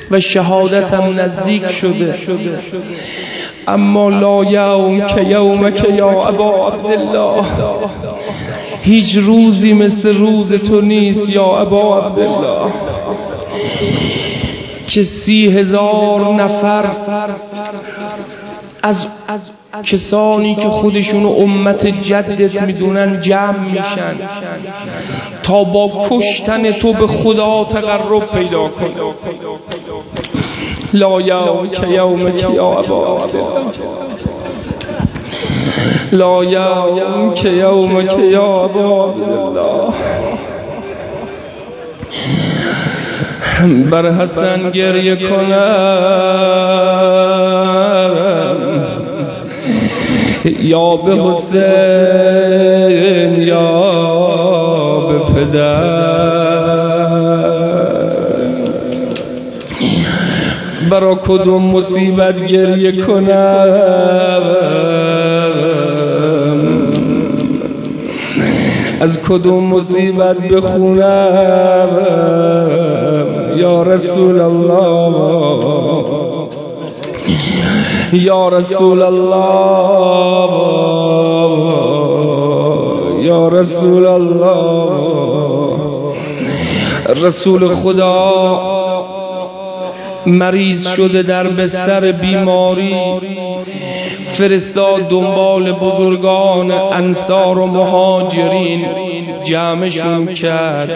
و شهادتم نزدیک شده، اما لا یوم که یومک یا ابا عبدالله، هیچ روزی مثل روز تو نیست یا ابا عبدالله که سی هزار نفر از کسانی که خودشونو امت جدت میدونن جمع میشن تا با کشتن تو به خدا تقرب پیدا کن. لا یوم که یومک یا ابا عبدالله، لا یوم که یومک یا ابا عبدالله. بر حسن گریه کنم یا به حسین یا به پدر، برا کدوم مصیبت گریه کنم، از کدوم مصیبت بخونم یا رسول الله، یا رسول الله، یا رسول الله. رسول خدا مریض شده در بستر بیماری، فرستاد دنبال بزرگان انصار و مهاجرین، جمعشون کرد،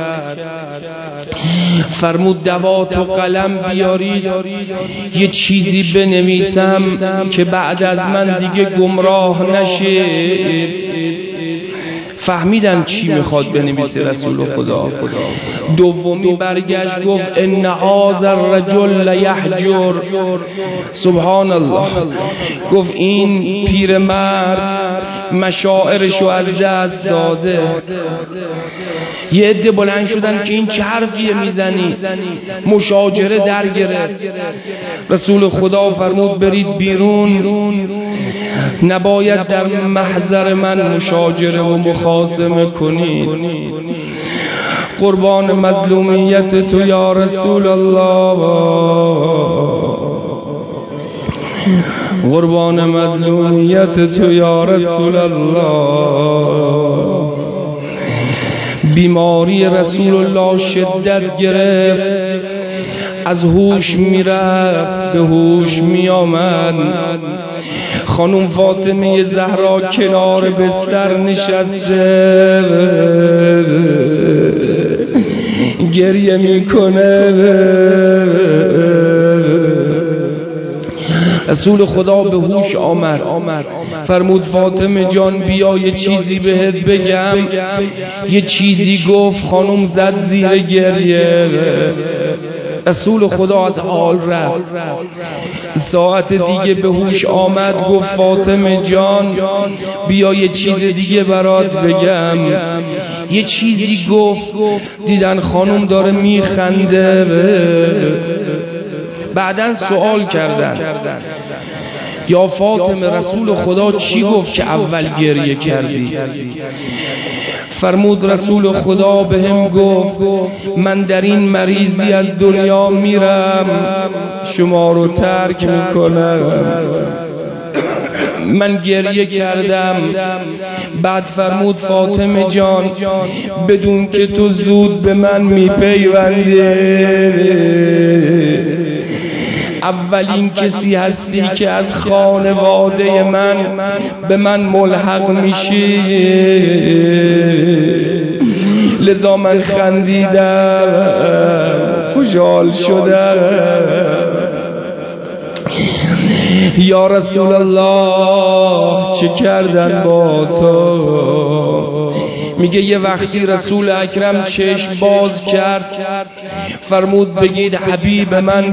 فرمود دوات و قلم بیارید یه چیزی بنویسم که بعد از من دیگه گمراه نشه. فهمیدن چی میخواد بنویسه رسول خدا. دومی برگشت گفت ان هذا الرجل لیحجر، سبحان الله، گفت این پیرمرد مشاعرشو از دست داده. یه عده بلند شدن که این چه حرفیه میزنی، مشاجره در گرفت. رسول خدا فرمود برید بیرون، نباید در محضر من مشاجره و مخاصمه کنید. قربان مظلومیت تو یا رسول الله، قربان مظلومیت تو یا رسول الله. بیماری رسول الله شدت گرفت، از هوش میرفت به هوش میآمد. خانم فاطمه زهرا کنار بستر نشسته گریه میکنه. رسول خدا به هوش آمد، فرمود فاطمه جان بیا یه چیزی بهت بگم. یه چیزی گفت، خانم زد زیر گریه. رسول خدا از حال رفت. ساعت دیگه به هوش آمد، گفت فاطمه جان بیا یه چیز دیگه برات بگم. یه چیزی گفت، دیدن خانم داره میخنده. بعدن سوال کردن یا فاطمه رسول خدا چی گفت که اول گریه کردی؟ فرمود رسول خدا به هم گفت من در این مریضی از دنیا میرم، شما رو ترک میکنم. من گریه کردم. بعد فرمود فاطمه جان بدون که تو زود به من میپیوندی، اولین کسی هستی که از خانواده من به من ملحق میشی. لذا من خندیدم، خوشحال شدم. یا رسول الله چه کردن با تو؟ میگه یه وقتی رسول اکرم چشم باز کرد، فرمود بگید حبیب من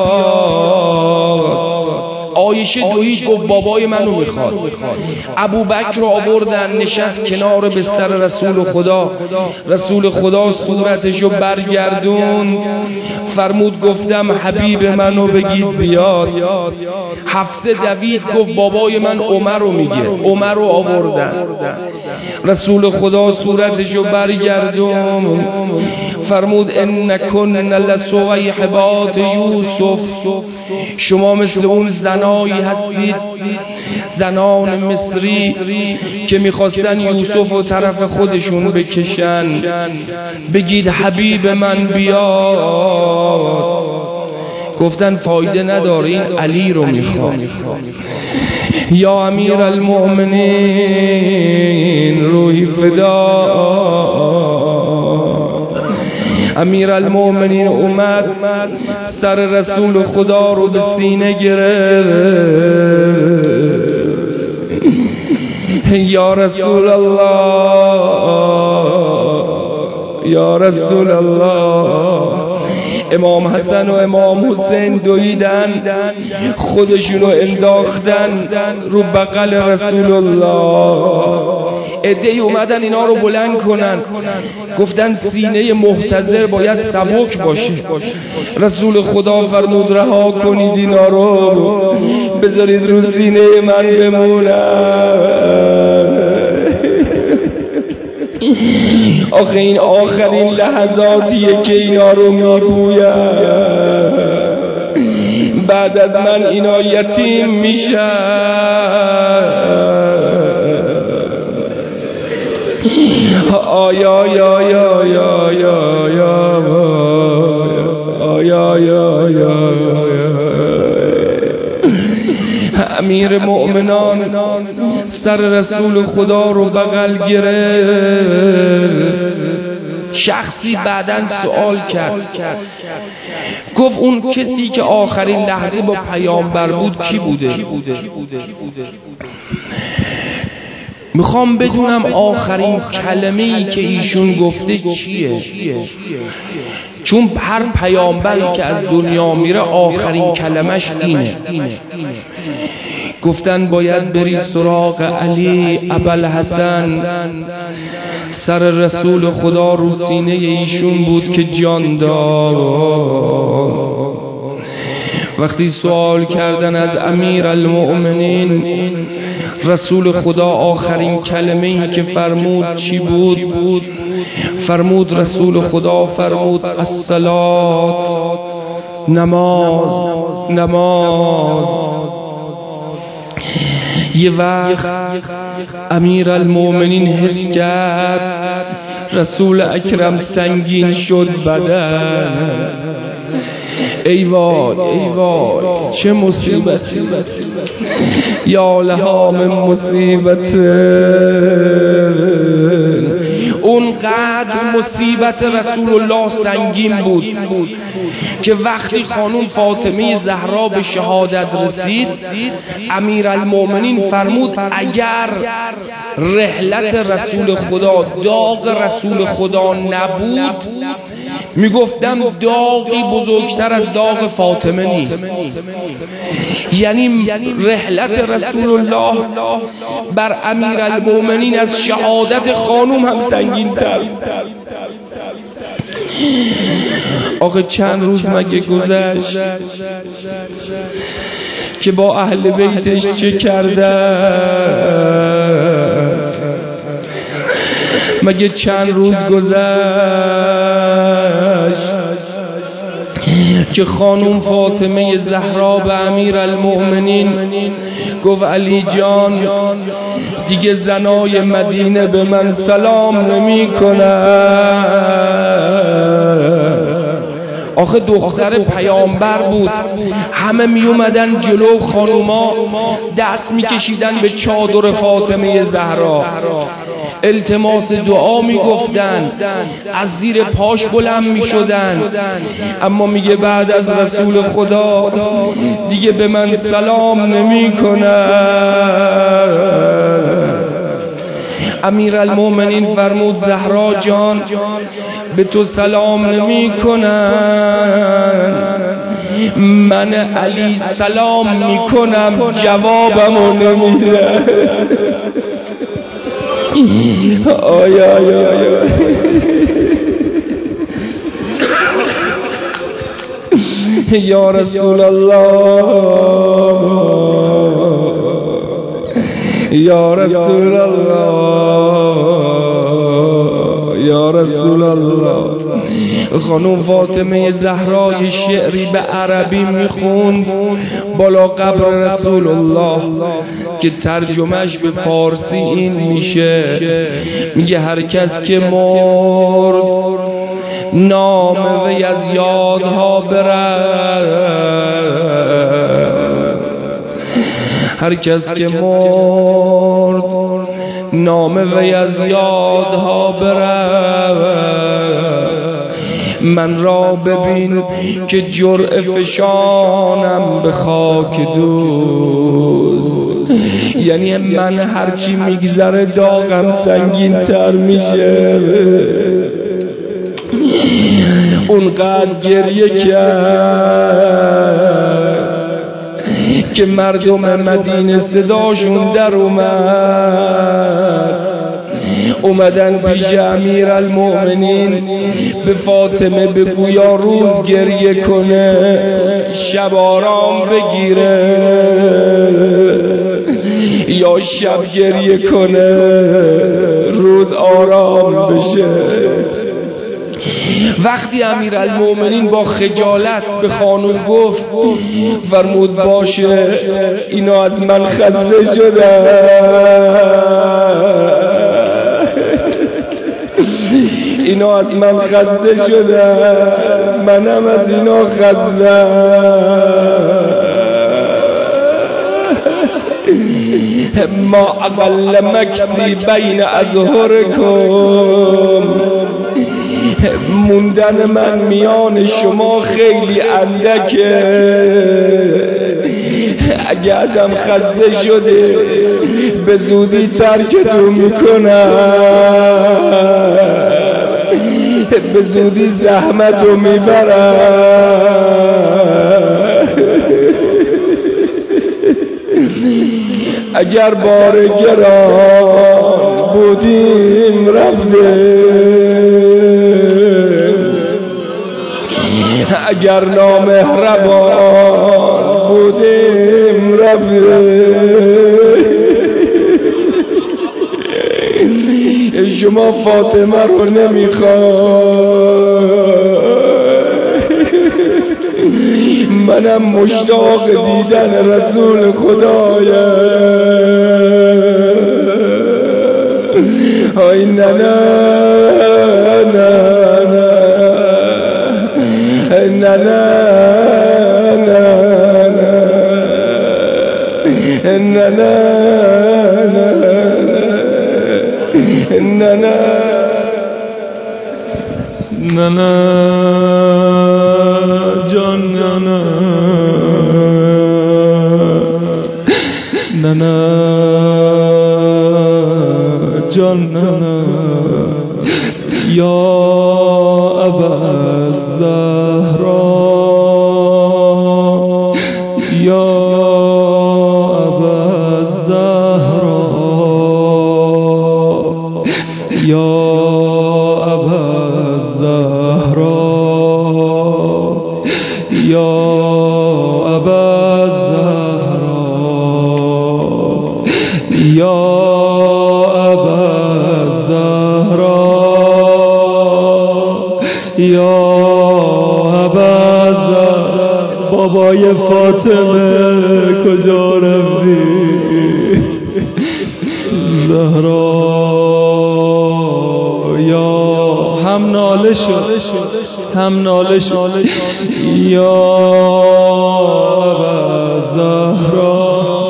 بیاد. عایشه دوید گفت بابای منو میخواد. ابو بکر رو آوردن نشست کنار بستر رسول خدا. رسول خدا صورتشو برگردون، فرمود گفتم حبیب منو بگید بیاد. حفصه دوید گفت بابای من عمر رو میگه. عمر رو آوردن. رسول خدا صورتشو برگردون، فرمود انکن لسویحبات یوسف، شما مثل اون زنایی هستید، زنان مصری که میخواستن یوسف و طرف خودشون بکشن. بگید حبیب من بیاد، گفتن فایده نداره، این علی رو میخواد. یا امیر المؤمنین روحی فدا، امیر المؤمنین اومد سر رسول خدا رو به سینه گرفت. یا رسول الله، یا رسول الله. امام حسن و امام حسین دویدن، خودشونو انداختن رو بغل رسول الله. عده‌ای اومدن اینا رو بلند کنن، گفتن سینه محتضر باید سبک باشه. رسول خدا فرمود رها کنید اینا رو، بذارید رو سینه من بمونن. آخه این آخرین لحظاتیه که اینا رو میبویم، بعد از من اینا یتیم میشن. آیا یا یا یا یا یا آیا یا یا امیر مؤمنان سر رسول خدا رو بغل گرفت. شخصی بعداً سوال کرد، گفت اون کسی که آخرین لحظه با پیامبر بود کی بوده؟ میخوام بدونم آخرین کلمه‌ای که ایشون گفته چیه، چون هر پیامبری که از دنیا میره آخرین کلمش اینه. گفتن باید بری سراغ علی ابوالحسن، سر رسول خدا رو سینه ایشون بود که جان داد. وقتی سوال کردن از امیر المؤمنین رسول خدا آخرین کلمه‌ای که فرمود چی بود؟ فرمود رسول خدا فرمود الصلاة، نماز نماز. یه وقت امیر المؤمنین حس کرد رسول اکرم سنگین شد بدن. ای وای ای وای چه مصیبتی، یا لها من مصیبت. اونقدر مصیبت رسول الله سنگین بود که وقتی خانم فاطمه زهرا به شهادت رسید، امیرالمؤمنین فرمود اگر رحلت رسول خدا، داغ رسول خدا نبود، میگفتم داغی بزرگتر از داغ فاطمه نیست. یعنی رحلت رسول الله بر امیرالمؤمنین از شهادت خانم هم سنگین تر. آقا چند روز مگه گذشت که با اهل بیتش چه کردن؟ مگه چند روز گذشت که خانم فاطمه زهرا به امیرالمؤمنین گفت علی جان دیگه زنای مدینه به من سلام نمی کنن. آخه دختر پیامبر بود، همه می اومدن جلو، خانوما دست می کشیدن به چادر فاطمه زهرا، التماس دعا می گفتن، از زیر پاش بلند می شدن. اما میگه بعد از رسول خدا دیگه به من سلام نمی کنن. امیرالمؤمنین فرمود زهرا جان به تو سلام نمی کنن، من علی سلام می کنم جوابمو نمیده. آیا آیا آیا یا رسول الله، یا رسول الله، یا رسول الله. خانم فاطمه زهرای شعری به عربی میخوند بالا قبر رسول الله که ترجمهش به فارسی این میشه، میگه هر کس که مرد نام وی از یادها برد، هر کس که مرد نام وی از یادها برد، من را ببین که جرعه فشانم به خاک دوست. یعنی من هرچی میگذره داغم سنگین تر میشه. اونقدر گریه کرد که مردم مدینه صداشون در اومد، اومدن پیش امیرالمؤمنین به فاطمه بگویا روز گریه کنه شب آرام بگیره یا شب گریه کنه روز آرام بشه. وقتی امیرالمؤمنین با خجالت به خانم گفت، فرمود باشه اینا از من خسته شدن، اینا از من خسته شدن، منم از اینا خستم. ما اقل مکسی بین اظهرکم، موندن من میان شما خیلی اندکه، اگه ازم خسته شده به زودی ترکتون میکنم، به زودی زحمتو میبرم. اگر بار گران بودیم رفته، اگر نامهربان بودیم رفته. شما فاطمه رو نمیخواد، منم مشتاق دیدن رسول خدایم. آی نه نه نه نه نه نه نه نه نه نه نه جان نه نه نه جان نه یا ابا الزهرا یا ابا الزهرا یا ابا الزهرا یا ابا الزهرا یا ابا الزهرا یا ابا الزهرا. بابای فاطمه کجا رفتی زهرا؟ یا هم ناله شد هم ناله شد یا ابا الزهرا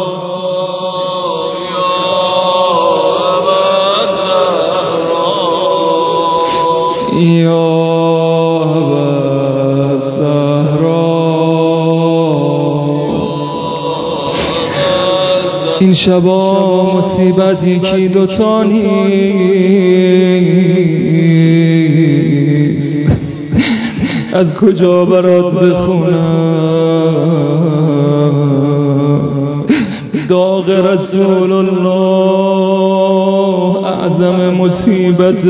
یا ابا الزهرا. این شبا مصیبتی که دوتا نیست، از کجا برات بخونم؟ داغ رسول الله اعظم مصیبت،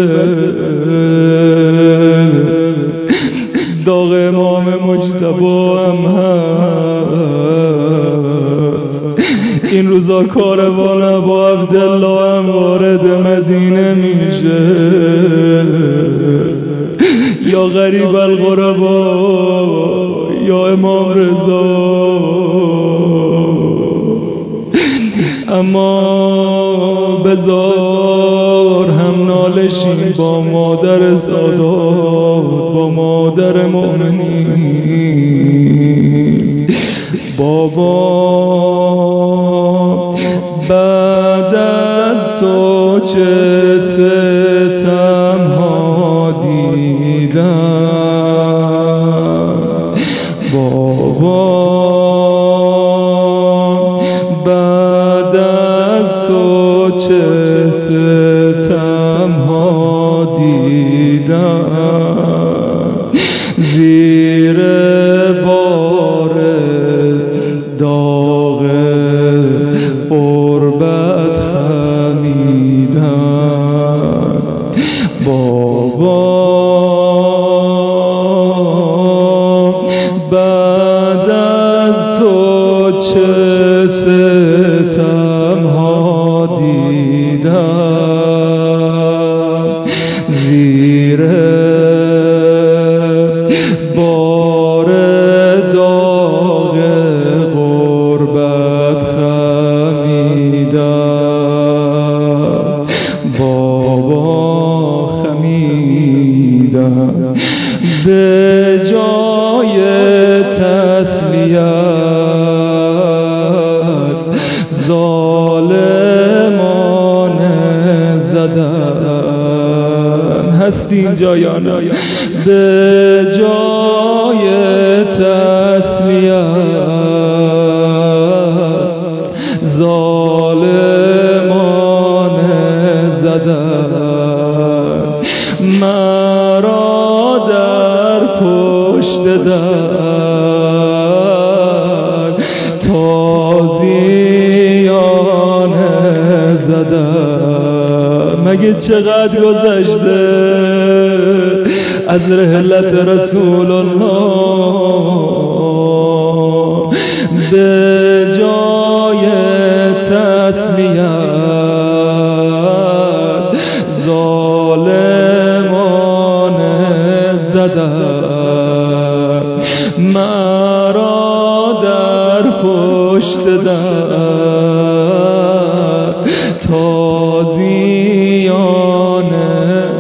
داغ امام مجتبی هم هست. این روزا کاروان ابا عبدالله هم وارد مدینه میشه، یا غریب الغربا یا امام رضا. اما بذار هم نالشیم با مادر سادات، با مادر مؤمنین. بابا بعد از تو چه ستم ها دیدم. بابا بعد از تو چه ستم ها دیدم. زیر بار داغ غربت خمیدم. بابا بعد از تو چه ستم ها دیدم. زیر بار داغ غربت خمیدم. بابا خمیدم. به جای تسلیت ظالمانه زدن. هستی اینجا یا نه؟ به جای تسلیت ظالمانه زدن. مرا در پشت در تازیانه زدن. مگه چقدر گذشته از رحلت رسول الله؟ به جای تسلیت ظالمانه زدن. مرا در پشت در تازیانه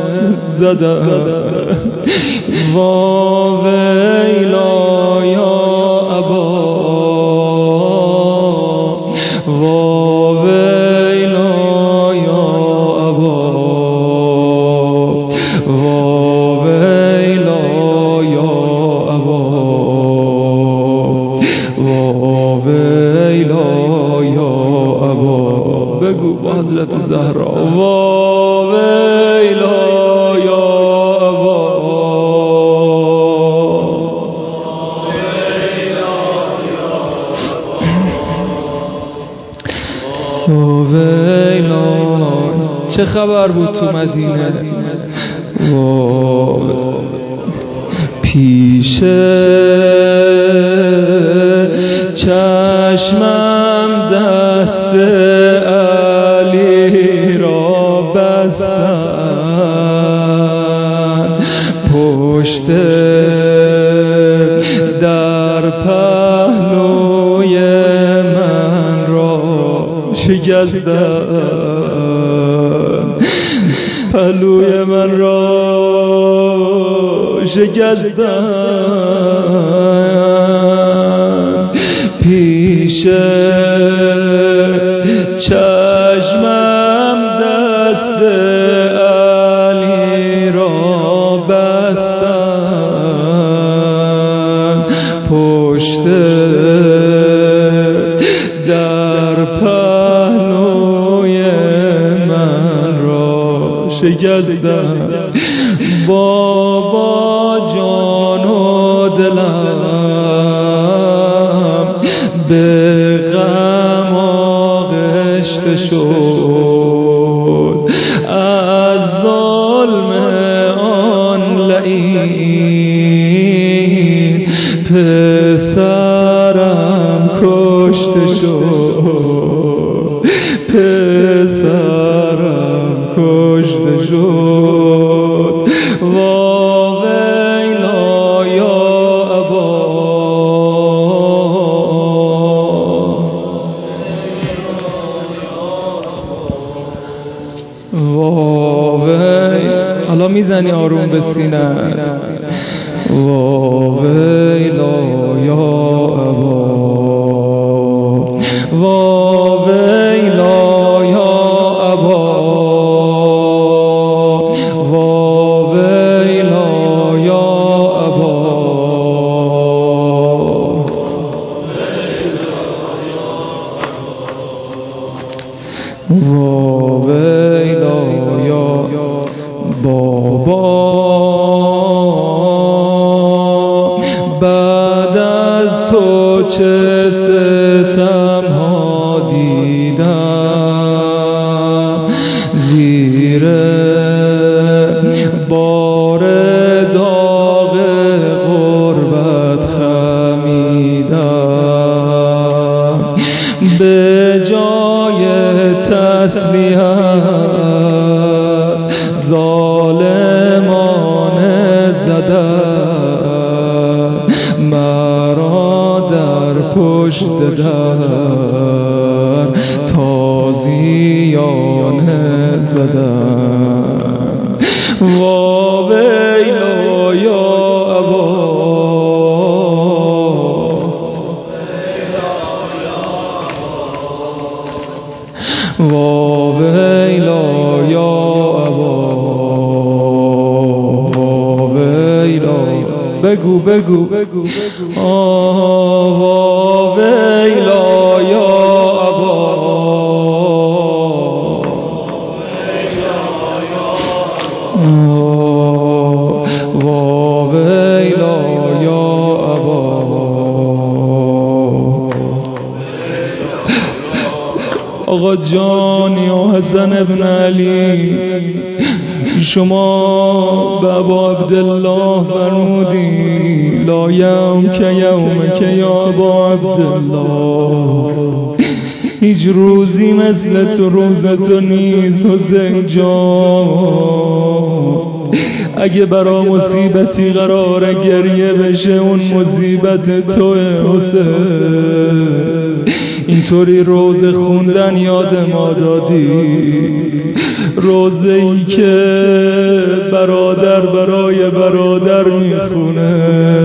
زدن. وا ویلا یا ابا، وا ویلا یا ابا، وا ویلا یا ابا، وا ویلا یا ابا. بگو با حضرت زهرا وا ویلا یا ابا. ویلا چه خبر بود تو مدینه؟ پیش چشمم دست علی را بستن. پشت در پهلوی من را شکستن. پهلوی من را شکستن. پیش چشمم دست علی را بستن. پشت در پهلوی من را شکستن. بابا جان و دلم به غم آغشته شد از ظلم آن لعین. پسرم کشته شد، پسرم کشته شد. واقع واوی حالا میزنی آروم به سینه واوی لا یا ابا واوی لا یا ابا واوی لا یا ابا واوی لا یا بابا بعد از تو چه ستم ها دیدم زیر بار داغ غربت خمیدم به جای تسلیحت ظالمانه زدم مرا در پشت در تازیانه زدم واویلا یا ابا واویلا یا ابا واویلا بگو بگو بگو آه واویلا یا ابا واویلا یا ابا آقا جانی و حسن ابن علی شما به ابا عبدالله فرمودی لا یوم که یوم که یا ابا عبدالله هیچ روزی مثل تو روز تو نیست حسین جان اگه برا مصیبتی قراره گریه بشه اون مصیبت توه حسین اینطوری روزه خوندن یاد ما دادی روزه ای که برادر برای برادر میخونه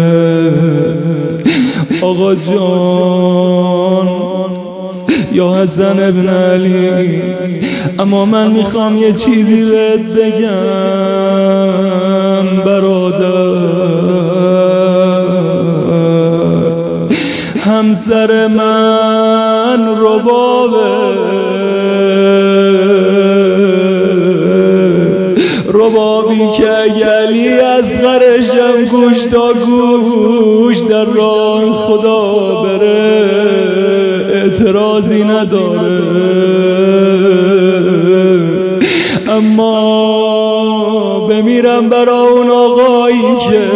آقا جان یا حسن ابن علی اما من میخوام یه چیزی بهت بگم برادر همسر من ربابه ربابی که علی از غرشم گوش تا گوش در راه خدا بره اعتراضی نداره اما بمیرم برا اون آقایی که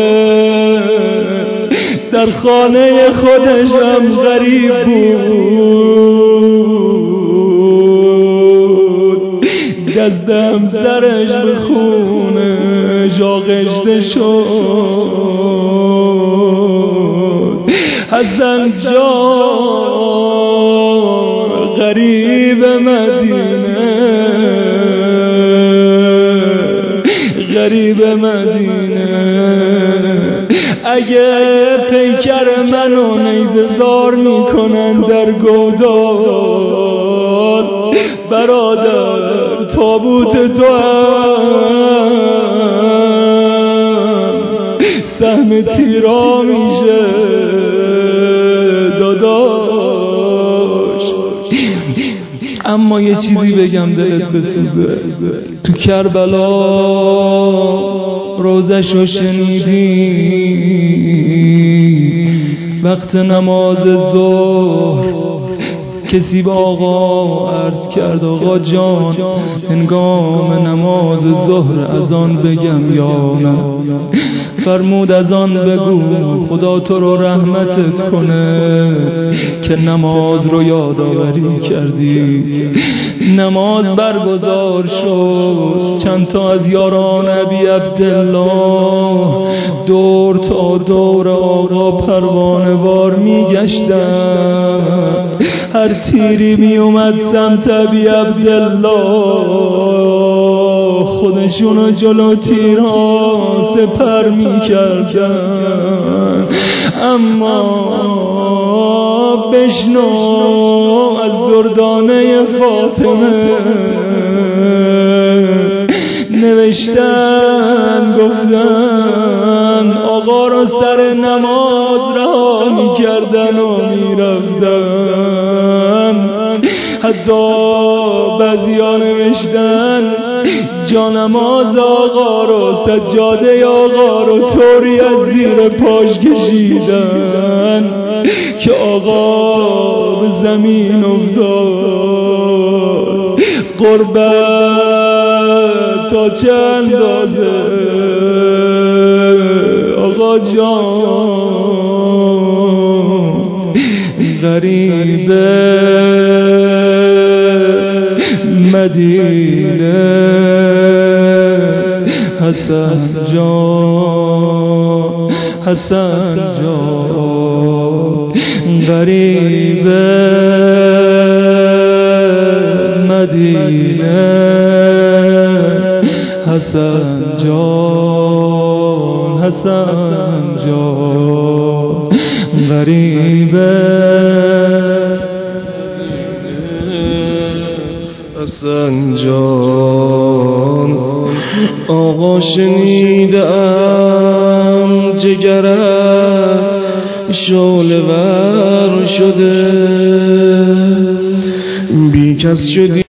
در خانه خودشم غریب بود دستم سرش به خونه جاغشته شد حسن جان غریب مدینه غریب مدینه اگه پیکر منو نیزه زار میکنن در گودال برادر تابوت تو سهم تیرا میشه داداش اما یه چیزی بگم دلت بسوزه تو کربلا روزشو شنیدی وقت نماز ظهر کسی با آقا عرض کرد آقا جان هنگام نماز ظهر از آن بگم یا نه فرمود از آن بگو خدا تو رو رحمتت کنه که نماز رو یادآوری کردی نماز برگزار شد چند تا از یاران ابی عبدالله دور تا دور آقا پروانه وار می گشتن هر تیری می اومد سمت ابی عبدالله خودشونو جلو تیرها سپر میکردن. اما بشنو از دردانه فاطمه نوشتن، گفتن آقا رو سر نماز رها میکردن و میرفتن. حتی بعضیا نوشتن جانماز آقا رو، سجاده آقا رو طوری از زیر پاش کشیدن که آقا به زمین افتاد. قربت تا چه اندازه آقا جان، غریب مدینه حسن جان، حسن جان، غریب مدینه حسن جان، حسن جان، غریب حسن جان. آقا شنیدم جگرت شعله ور شده، بی کس شدی